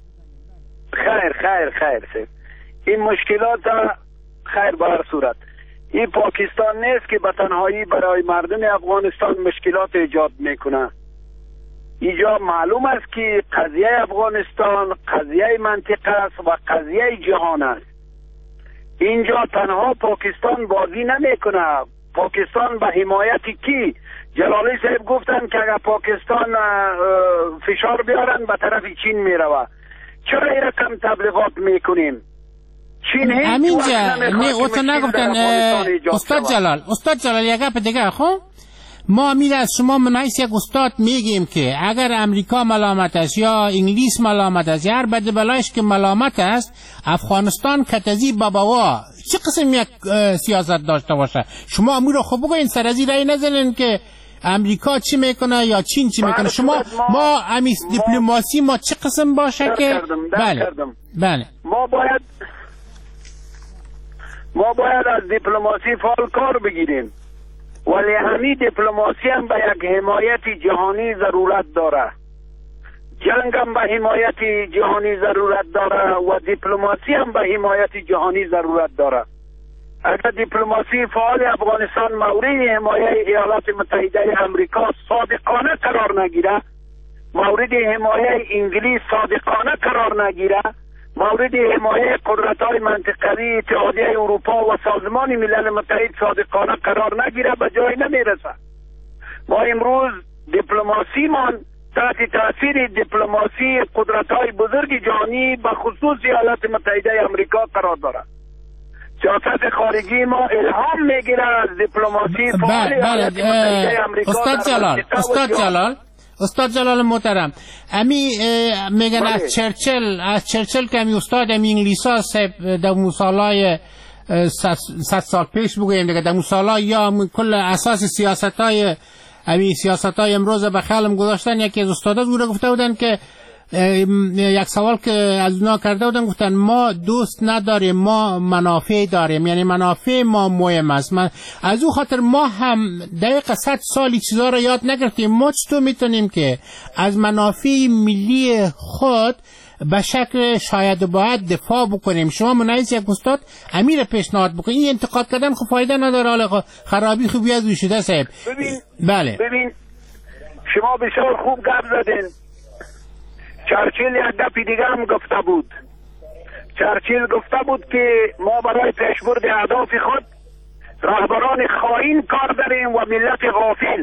خیر سیب. این مشکلات خیر به هر صورت این پاکستان نیست که به تنهایی برای مردم افغانستان مشکلات ایجاد میکنه. اینجا معلوم است که قضیه افغانستان قضیه منطقه است و قضیه جهان است. اینجا تنها پاکستان بازی نمیکنه. پاکستان به حمایت کی؟ جلالی صاحب گفتن که اگر پاکستان فشار بیارن به طرف چین میروه. چرا این رقم تبلیغات میکنیم؟ چین همینجا نه اوتو نگفتن. استاد جلال یک گپ دیگه. خب ما میره از شما منایس یک استاد میگیم که اگر امریکا ملامت است یا انگلیس ملامت است یا هر بد بلایش که ملامت است، افغانستان کتزی باباوا چه قسم یک سیاست داشته باشه؟ شما امور رو خوب بگوین، سر ازی رای نزنین که امریکا چی میکنه یا چین چی میکنه. شما ما امی دیپلماسی ما چه قسم باشه که بله ما باید از دیپلماسی فعال کار بگیریم، ولی همین دیپلماسی هم به یک حمایت جهانی ضرورت داره. جنگ هم به حمایت جهانی ضرورت داره و دیپلماسی هم به حمایت جهانی ضرورت داره. اگر دیپلماسی فعال افغانستان مورد حمایت ایالات متحده امریکا صادقانه قرار نگیره، مورد حمایت انگلیس صادقانه قرار نگیره، مورد حمایت قدرت‌های منطقوی اتحادیه اروپا و سازمان ملل متحد صادقانه قرار نگیره، به جای نمیرسه. ما امروز دیپلماسی من تحت تاثیر دیپلماسی قدرت‌های بزرگ جهانی به خصوص ایالات متحده امریکا قرار داره. سیاست خارجی ما الهام میگیره از دیپلماسی فعال ایالات متحده امریکا. استاد جلال محترم، امی میگن از چرچل که امی استاد امی انگلیسا در موسالای 100 سال پیش بگویم دیگه، در موسالای یا کل اساس سیاستای امروز به خیالم گذاشتن. یکی از استادا زوره گفته بودن که یک سوال که از اونا کرده بودن، گفتن ما دوست نداریم، ما منافع داریم، یعنی منافع ما مهم است. از او خاطر ما هم دقیقا 100 سالی چیزا رو یاد نگرفتیم. ما چطور میتونیم که از منافع ملی خود به شکل شاید باید دفاع بکنیم؟ شما منایس یک استاد امیر پیشنهاد بکنید. این انتقاد کردن خب فایده نداره، حالا خرابی خوبی از شده صاحب. ببین شما بسیار خوب گپ زدین. چرچیل یک گپی دیگه هم گفته بود. چرچیل گفته بود که ما برای پیشبرد اهداف خود رهبران خائن کار داریم و ملت غافل.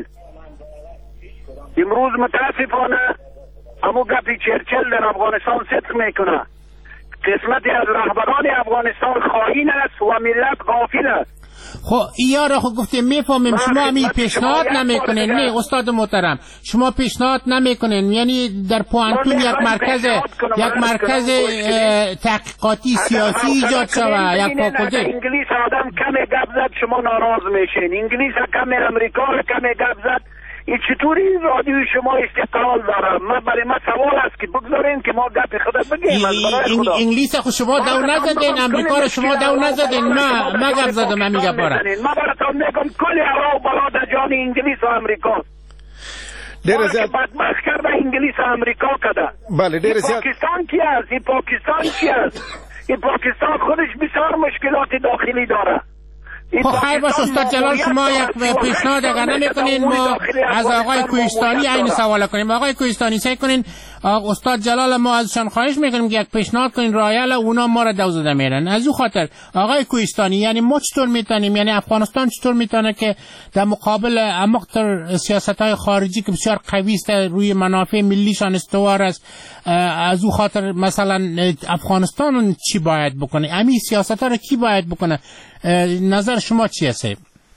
امروز متاسفانه همو گپی چرچیل در افغانستان صدق میکنه. قسمتی از رهبران افغانستان خائن است و ملت غافل است. خب اینا را خب گفتیم میفهمیم. شما همین پیشنهاد نمیکنین؟ نه استاد محترم، شما پیشنهاد نمیکنین یعنی در پوانتون یک مرکز تحقیقاتی سیاسی ایجاد شود؟ یک فاکولته انگلیس آدم کم گپ زد شما ناراض میشین، انگلیس کم امریکا کم گپ زد. این چطوری این رادیوی شما استقلال داره؟ برای ما سوال است که بگذارین که ما گپ خود بگیم. انگلیس خود شما دو نزدین، امریکا رو شما دو نزدین. ما گپ زدم من میگم باره ما براتون میگم کلی عراق بالا در جان انگلیس و امریکا. دیر زیاد بدبخت کرده انگلیس و امریکا کده. بله دیر زیاد پاکستان کی است؟ این پاکستان کی است این پاکستان خودش بسیار مشکلات داخلی داره. خیر باش استاد جلال، شما یک پیشنهاد اگر نمی‌کنین ما از آقای کوهستانی این سوال کنیم. آقای کوهستانی سعی کنین استاد جلال ما ازشان خواهش میکنیم که یک پیشنهاد کنین، رایل اونا ما را دوزده میرن. از او خاطر آقای کوهستانی یعنی ما چطور میتونیم، یعنی افغانستان چطور میتونه که در مقابل عمق‌تر سیاست‌های خارجی که بسیار قوی است روی منافع ملیشان استوار است، از او خاطر مثلا افغانستان چی باید بکنه؟ همین سیاست‌ها را کی باید بکنه؟ نظر شما چی است؟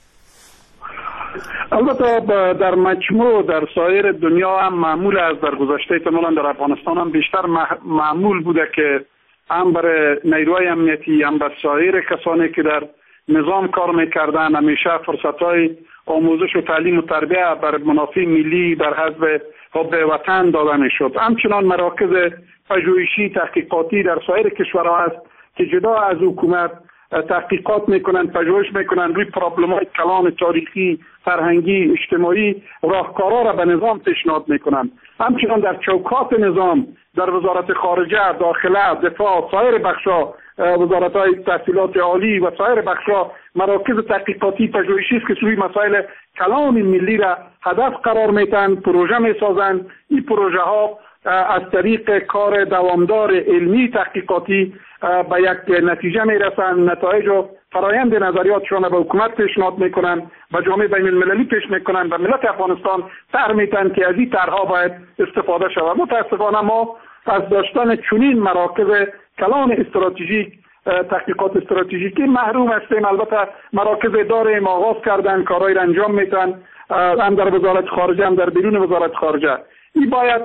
البته در مجموع در سایر دنیا هم معمول است، در گذشته احتمالاً در افغانستان هم بیشتر معمول بوده که هم برای نیروهای امنیتی هم بر سایر کسانی که در نظام کار میکردن همیشه فرصت‌های آموزش و تعلیم و تربیت بر منافع ملی در حزب حب وطن داده میشد. همچنان مراکز پژوهشی تحقیقاتی در سایر کشورها است که جدا از حکومت تحقیقات میکنن، پژوهش میکنن روی پرابلم‌های کلان تاریخی، فرهنگی، اجتماعی، راهکارها را به نظام پیشنهاد میکنن. همچنان در چوکات نظام در وزارت خارجه، داخله، دفاع، سایر بخشا، وزارت‌های تحصیلات عالی و سایر بخشا مراکز تحقیقاتی پژوهشی است که روی مسائل کلان ملی را هدف قرار میدن، پروژه میسازن. این پروژه ها از طریق کار دوامدار علمی تحقیقاتی به یک نتیجه میرسن، نتایج و فرایند نظریاتشان به حکومت پیشنهاد میکنن، به جامعه بین المللی پیش میکنن، به ملت افغانستان طرح میتن که از این طرحها باید استفاده شود. متاسفانه ما از داشتن چنین مراکز کلان استراتژیک، تحقیقات استراتژیکی محروم هستیم. البته مراکز داریم، آغاز کردن، کارهای را انجام میتن، هم در وزارت خارجه هم در بیرون وزارت خارجه. این باید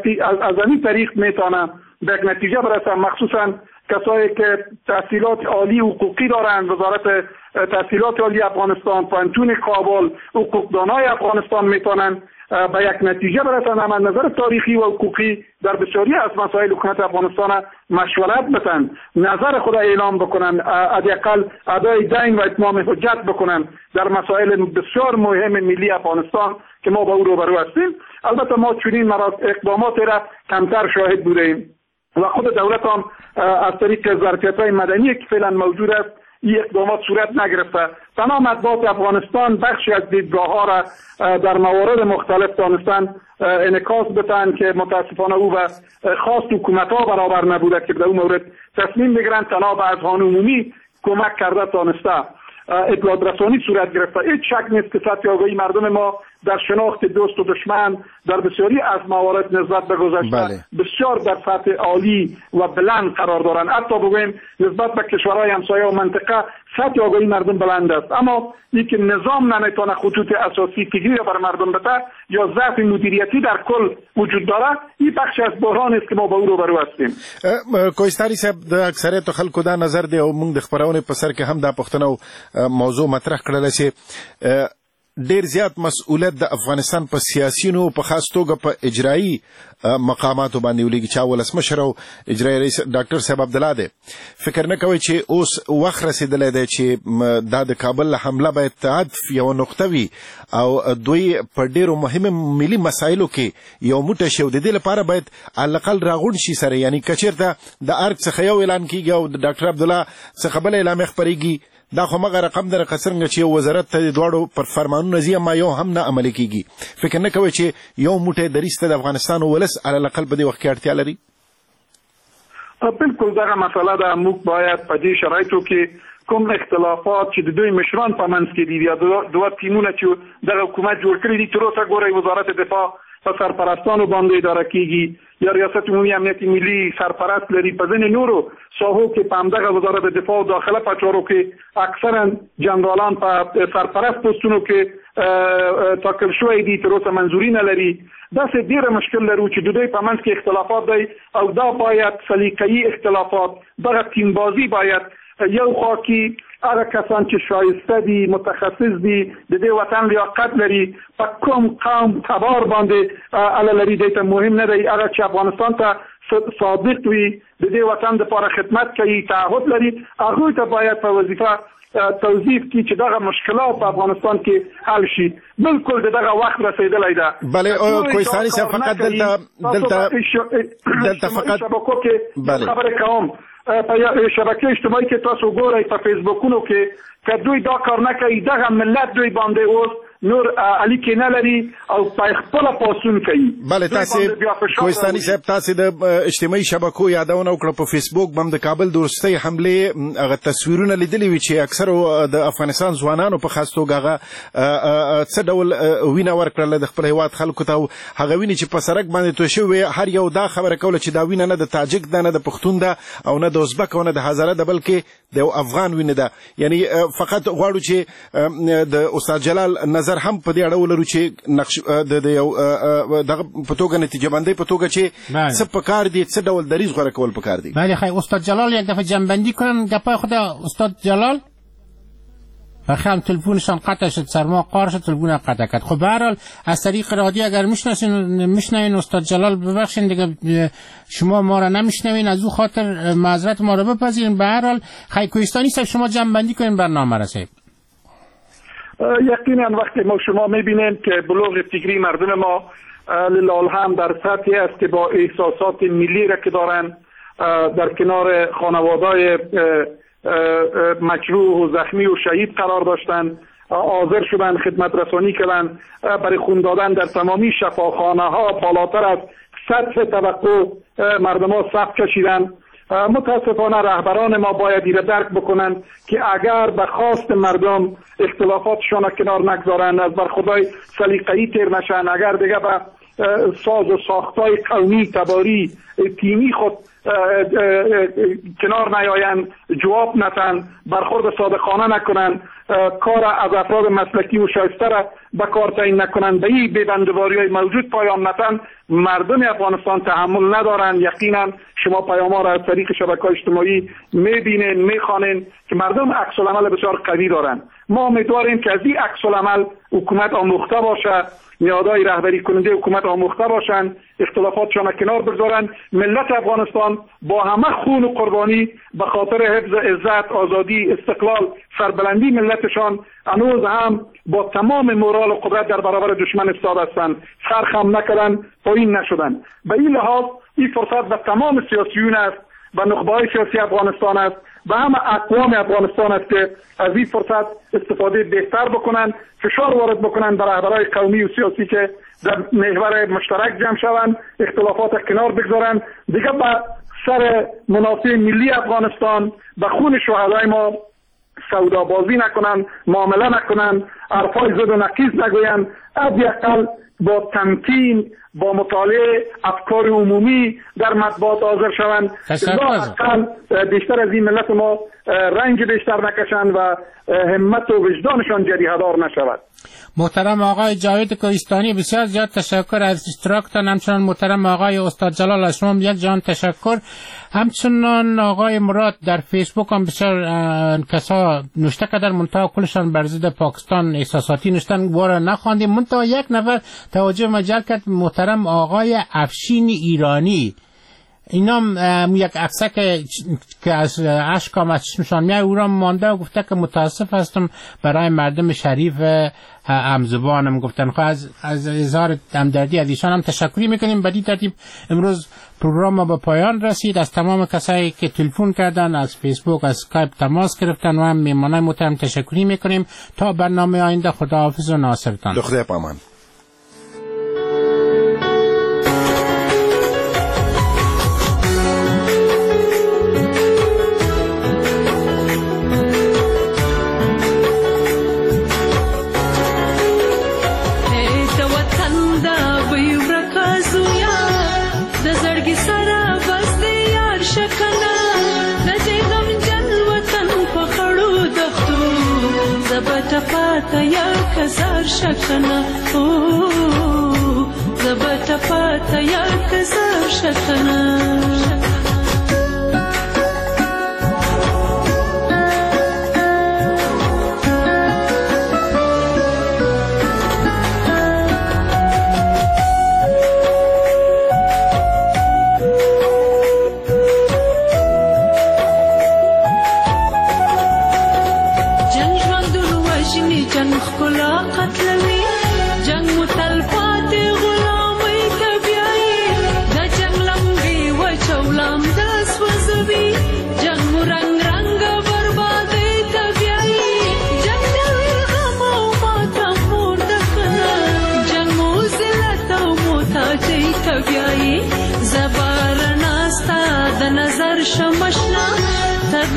از این طریق میتونه به یک نتیجه برسن، مخصوصا کسایی که تحصیلات عالی حقوقی دارند. وزارت تحصیلات عالی افغانستان، پانتون کابل، حقوقدانای افغانستان میتونن به یک نتیجه برسن، هم از نظر تاریخی و حقوقی در بسیاری از مسائل حکومت افغانستان مشورت بتن، نظر خود اعلام بکنن، حداقل ادای دین و اتمام حجت بکنن در مسائل بسیار مهم ملی افغانستان که ما با او روبرو هستیم. البته ما چنین اقدامات را کمتر شاهد بودیم و خود دولت هم از طریق ظرفیت‌های مدنی که فعلا موجود است این اقدامات صورت نگرفته. تمام مطبوعات افغانستان بخشی از دیدگاه‌ها را در موارد مختلف دانستن انعکاس بدن که متاسفانه او و خواست حکومت‌ها برابر نبوده که در اون مورد تصمیم بگیرن. تنها به اذهان عمومی کمک کرده تانسته اطلاعات رسانی صورت گرفته. هیچ شک نیست که سطح آگاهی مردم ما در شناخت دوست و دشمن در بسیاری از موارد نسبت به گذشته بسیار در سطح عالی و بلند قرار دارند. حتی بگوییم نسبت به کشورهای همسایه و منطقه سطح آگاهی مردم بلند است، اما اینکه نظام نمیتونه خطوط اساسی فکری بر مردم بده یا ضعف مدیریتی در کل وجود داره، این بخش از بحران است که ما با او روبرو هستیم. کوهستانی صاحب د اکثریت خلکو دا نظر دی او موږ د خبرونه په سر کې هم دا پښتنو موضوع مطرح کړل چې ډیر زیات مسؤلیت د افغانستان په سیاسيونو په خاص توګه په اجرایی مقاماتو باندې ولګي چې ولسمشر او اجرایی رئیس ډاکټر صاحب عبدالله دی. فکر نه کوي چې اوس وخت رسیدلی دی چې دا د کابل حمله باید تعدف یو نقطه وي او دوی په ډیرو مهمو ملي مسایلو کې یو موټی شي او د دې لپاره باید علقل راغونډ شي سره، یعنی کچیرته د ارګ څخه یو اعلان کیږي او د ډاکټر عبدالله څخه بل اعلامیه خپریږي، دا خو مغه رقم در قصرنګ چې وزارت ته دواړو پر فرمانونه زی ما یو هم نه عملي کیږي. فکر نه کوي چې یو موټی دریسته د افغانستان ولس علی الاقل په دې وخت کې اړتیا لري. بالکل دغه مسله ده. موږ باید په دې شرایطو کې کوم اختلافات چې د دوی مشران په منځ کې دي یا دوه ټیمونه چې دغه حکومت جوړ کړی دي، تر اوسه ګورئ وزارت دفاع په سرپرستانو باندې اداره کیږي یا ریاست عمومی امنیت ملی سرپرست لري. په ځینې نورو ساحو کې په همدغه وزارت دفاع او داخله په چارو کې اکثرا جنرالان په سرپرست پوستونو کې ټاکل شوی دي، تر اوسه منظوري نه لري. داسې ډېره مشکل لرو چې د دوی په منځ کې اختلافات دی او دا باید سلیقه‌ایي اختلافات، دغه ټیمبازي باید یو خوا کې هغه کسان چې شایسته دي، متخصص دي، د دې وطن لیاقت لري، په کوم قوم تبار باندې اله لري، دیتا مهم نه دی. هغه چې افغانستان ته صادق وي د دې وطن لپاره خدمت کوي تعهد لري هغوی ته باید په وظیفه توظیف کی چې دغه مشکلات په افغانستان کې حل شي. بالکل دغه وخت رسیدلی ده. بله کوهستاني صاحب فقط دلته فقط شبکو کې خبرې کوم په شبکې اجتماعي کې تاسو ګورئ په فیسبوکونو کې که دوی دا کار نه کوي دغه ملت دوی باندې اوس نور علي کې نه لري او په خپل پاسون کوي. بله تاسو کوهستاني صاحب تاسو د اجتماعي شبکو یادونه وکړه په فیسبوک باندې د کابل د وروستۍ حملې هغه تصویرونه لیدلي وي چې اکثر د افغانستان ځوانانو په خاص توګه هغه څه ډول وینه ورکړله د خپل هیواد خلکو ته هغه وینې چې په سړک باندې توی شوې هر یو دا خبره کوله چې دا وینه نه د تاجک ده نه د پښتون ده او نه د ازبک او نه د هزاره ده بلکې د یو افغان وینه ده. یعنی فقط غواړو چې د استاد جلال نظر هم په دې اړه ولرو چې نقش د یو دغه په توګه نتیجه باندې په توګه چې څه پکار دي څه ډول دریځ غوره کول پکار دي. بله خیر استاد جلال یک دفعه جنبندی کنن گپای خود استاد جلال بخیام تلفونشان قطع شد سرما قار شد تلفون قطع کرد. خب به هر حال از طریق رادیو اگر میشنوین استاد جلال ببخشین دیگه شما ما را نمیشنوین از او خاطر معذرت ما را بپذیرین. به هر حال خیر کوهستانی صاحب شما جنبندی کنین برنامه را صاحب. یقینا وقتی ما شما میبینیم که بلوغ فکری مردم ما لله هم در سطحی است که با احساسات ملی را که دارن در کنار خانواده‌های مجروح و زخمی و شهید قرار داشتن حاضر شدن خدمت رسانی کردن برای خون دادن در تمامی شفاخانه ها بالاتر از سطح توقع مردم ها صف کشیدن. متاسفانه رهبران ما باید ایره درک بکنن که اگر به خواست مردم اختلافاتشان کنار نگذارن از بر خدای سلیقه‌ای تیر نشن اگر دیگه به ساز و ساختای قومی تباری تیمی خود کنار نیاین جواب نتن برخورد صادقانه نکنن کار از افراد مسلکی و شایسته را به کار تعیین نکنن به این ببندواری موجود پایان نتن مردم افغانستان تحمل ندارن. یقینا شما پیام‌ها را از طریق شبکه‌های اجتماعی می‌بینید می‌خوانید که مردم عکس العمل بسیار قوی دارن. ما امیدواریم که از این عکس العمل حکومت آموخته باشه نهادهای رهبری کننده حکومت آموخته باشن اختلافاتشان کنار بگذارن ملت افغانستان با همه خون و قربانی به خاطر حفظ عزت آزادی استقلال سربلندی ملتشان هنوز هم با تمام مورال و قدرت در برابر دشمن ایستاده هستند سرخم نکردن پایین نشدن. به این لحاظ این فرصت به تمام سیاسیون است و نخبه‌های سیاسی افغانستان است و همه اقوام افغانستان است که از این فرصت استفاده بهتر بکنن فشار وارد بکنن بر رهبران قومی و سیاسی که در محور مشترک جمع شوند اختلافات کنار بگذارن دیگه به سر منافع ملی افغانستان به خون شهدای ما سودابازی نکنن معامله نکنن حرفای زد و نقیض نگوین حداقل با تمکین با مطالعه افکار عمومی در مطبوعات حاضر شوند حداقل بیشتر از این ملت ما رنج بیشتر نکشند و همت و وجدانشان جریحه‌دار نشود. محترم آقای جاوید کوهستانی بسیار زیاد تشکر از اشتراکتان. همچنان محترم آقای استاد جلال از شما یک جان تشکر. همچنان آقای مراد در فیسبوک هم بسیار کسا نوشته کردن منتها کلشان بر ضد پاکستان احساساتی نوشتن واره نخواندیم منتها یک نفر توجه مجل کرد محترم آقای افشین ایرانی اینا یک عکسه که از اشکام از چشمشان میای او را مانده و گفته که متاسف هستم برای مردم شریف همزبانم گفتن خب از اظهار همدردی از ایشان هم تشکری میکنیم. بدی ترتیب امروز پروگرام ما به پایان رسید. از تمام کسایی که تلفن کردن از فیسبوک از اسکایپ تماس گرفتن و هم میمانای محترم تشکری میکنیم. تا برنامه آینده خداحافظ و ناصرتان. خدا پامان. شکنا زبط پاتا یا کزار شکنا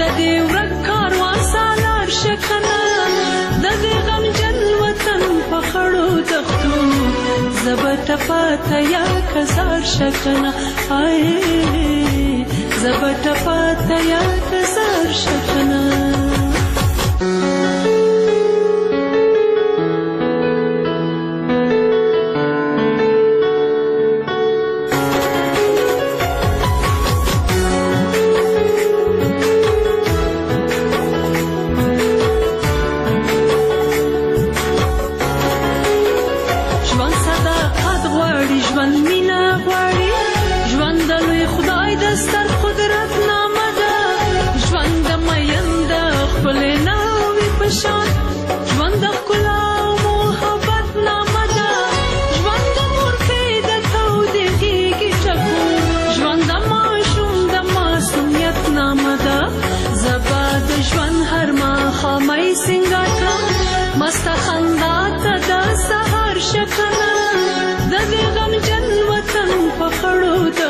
دې ورک کاروان سالار شکنه د دې غمجن وطن په خړو دښتو زه به ټپه تیا کزار شکنه زه به ټپه تیا کزار شکنه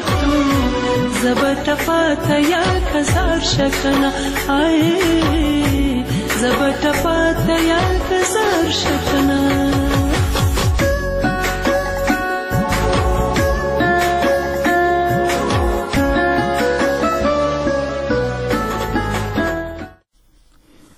زبا ټپه تیا کزار شکنه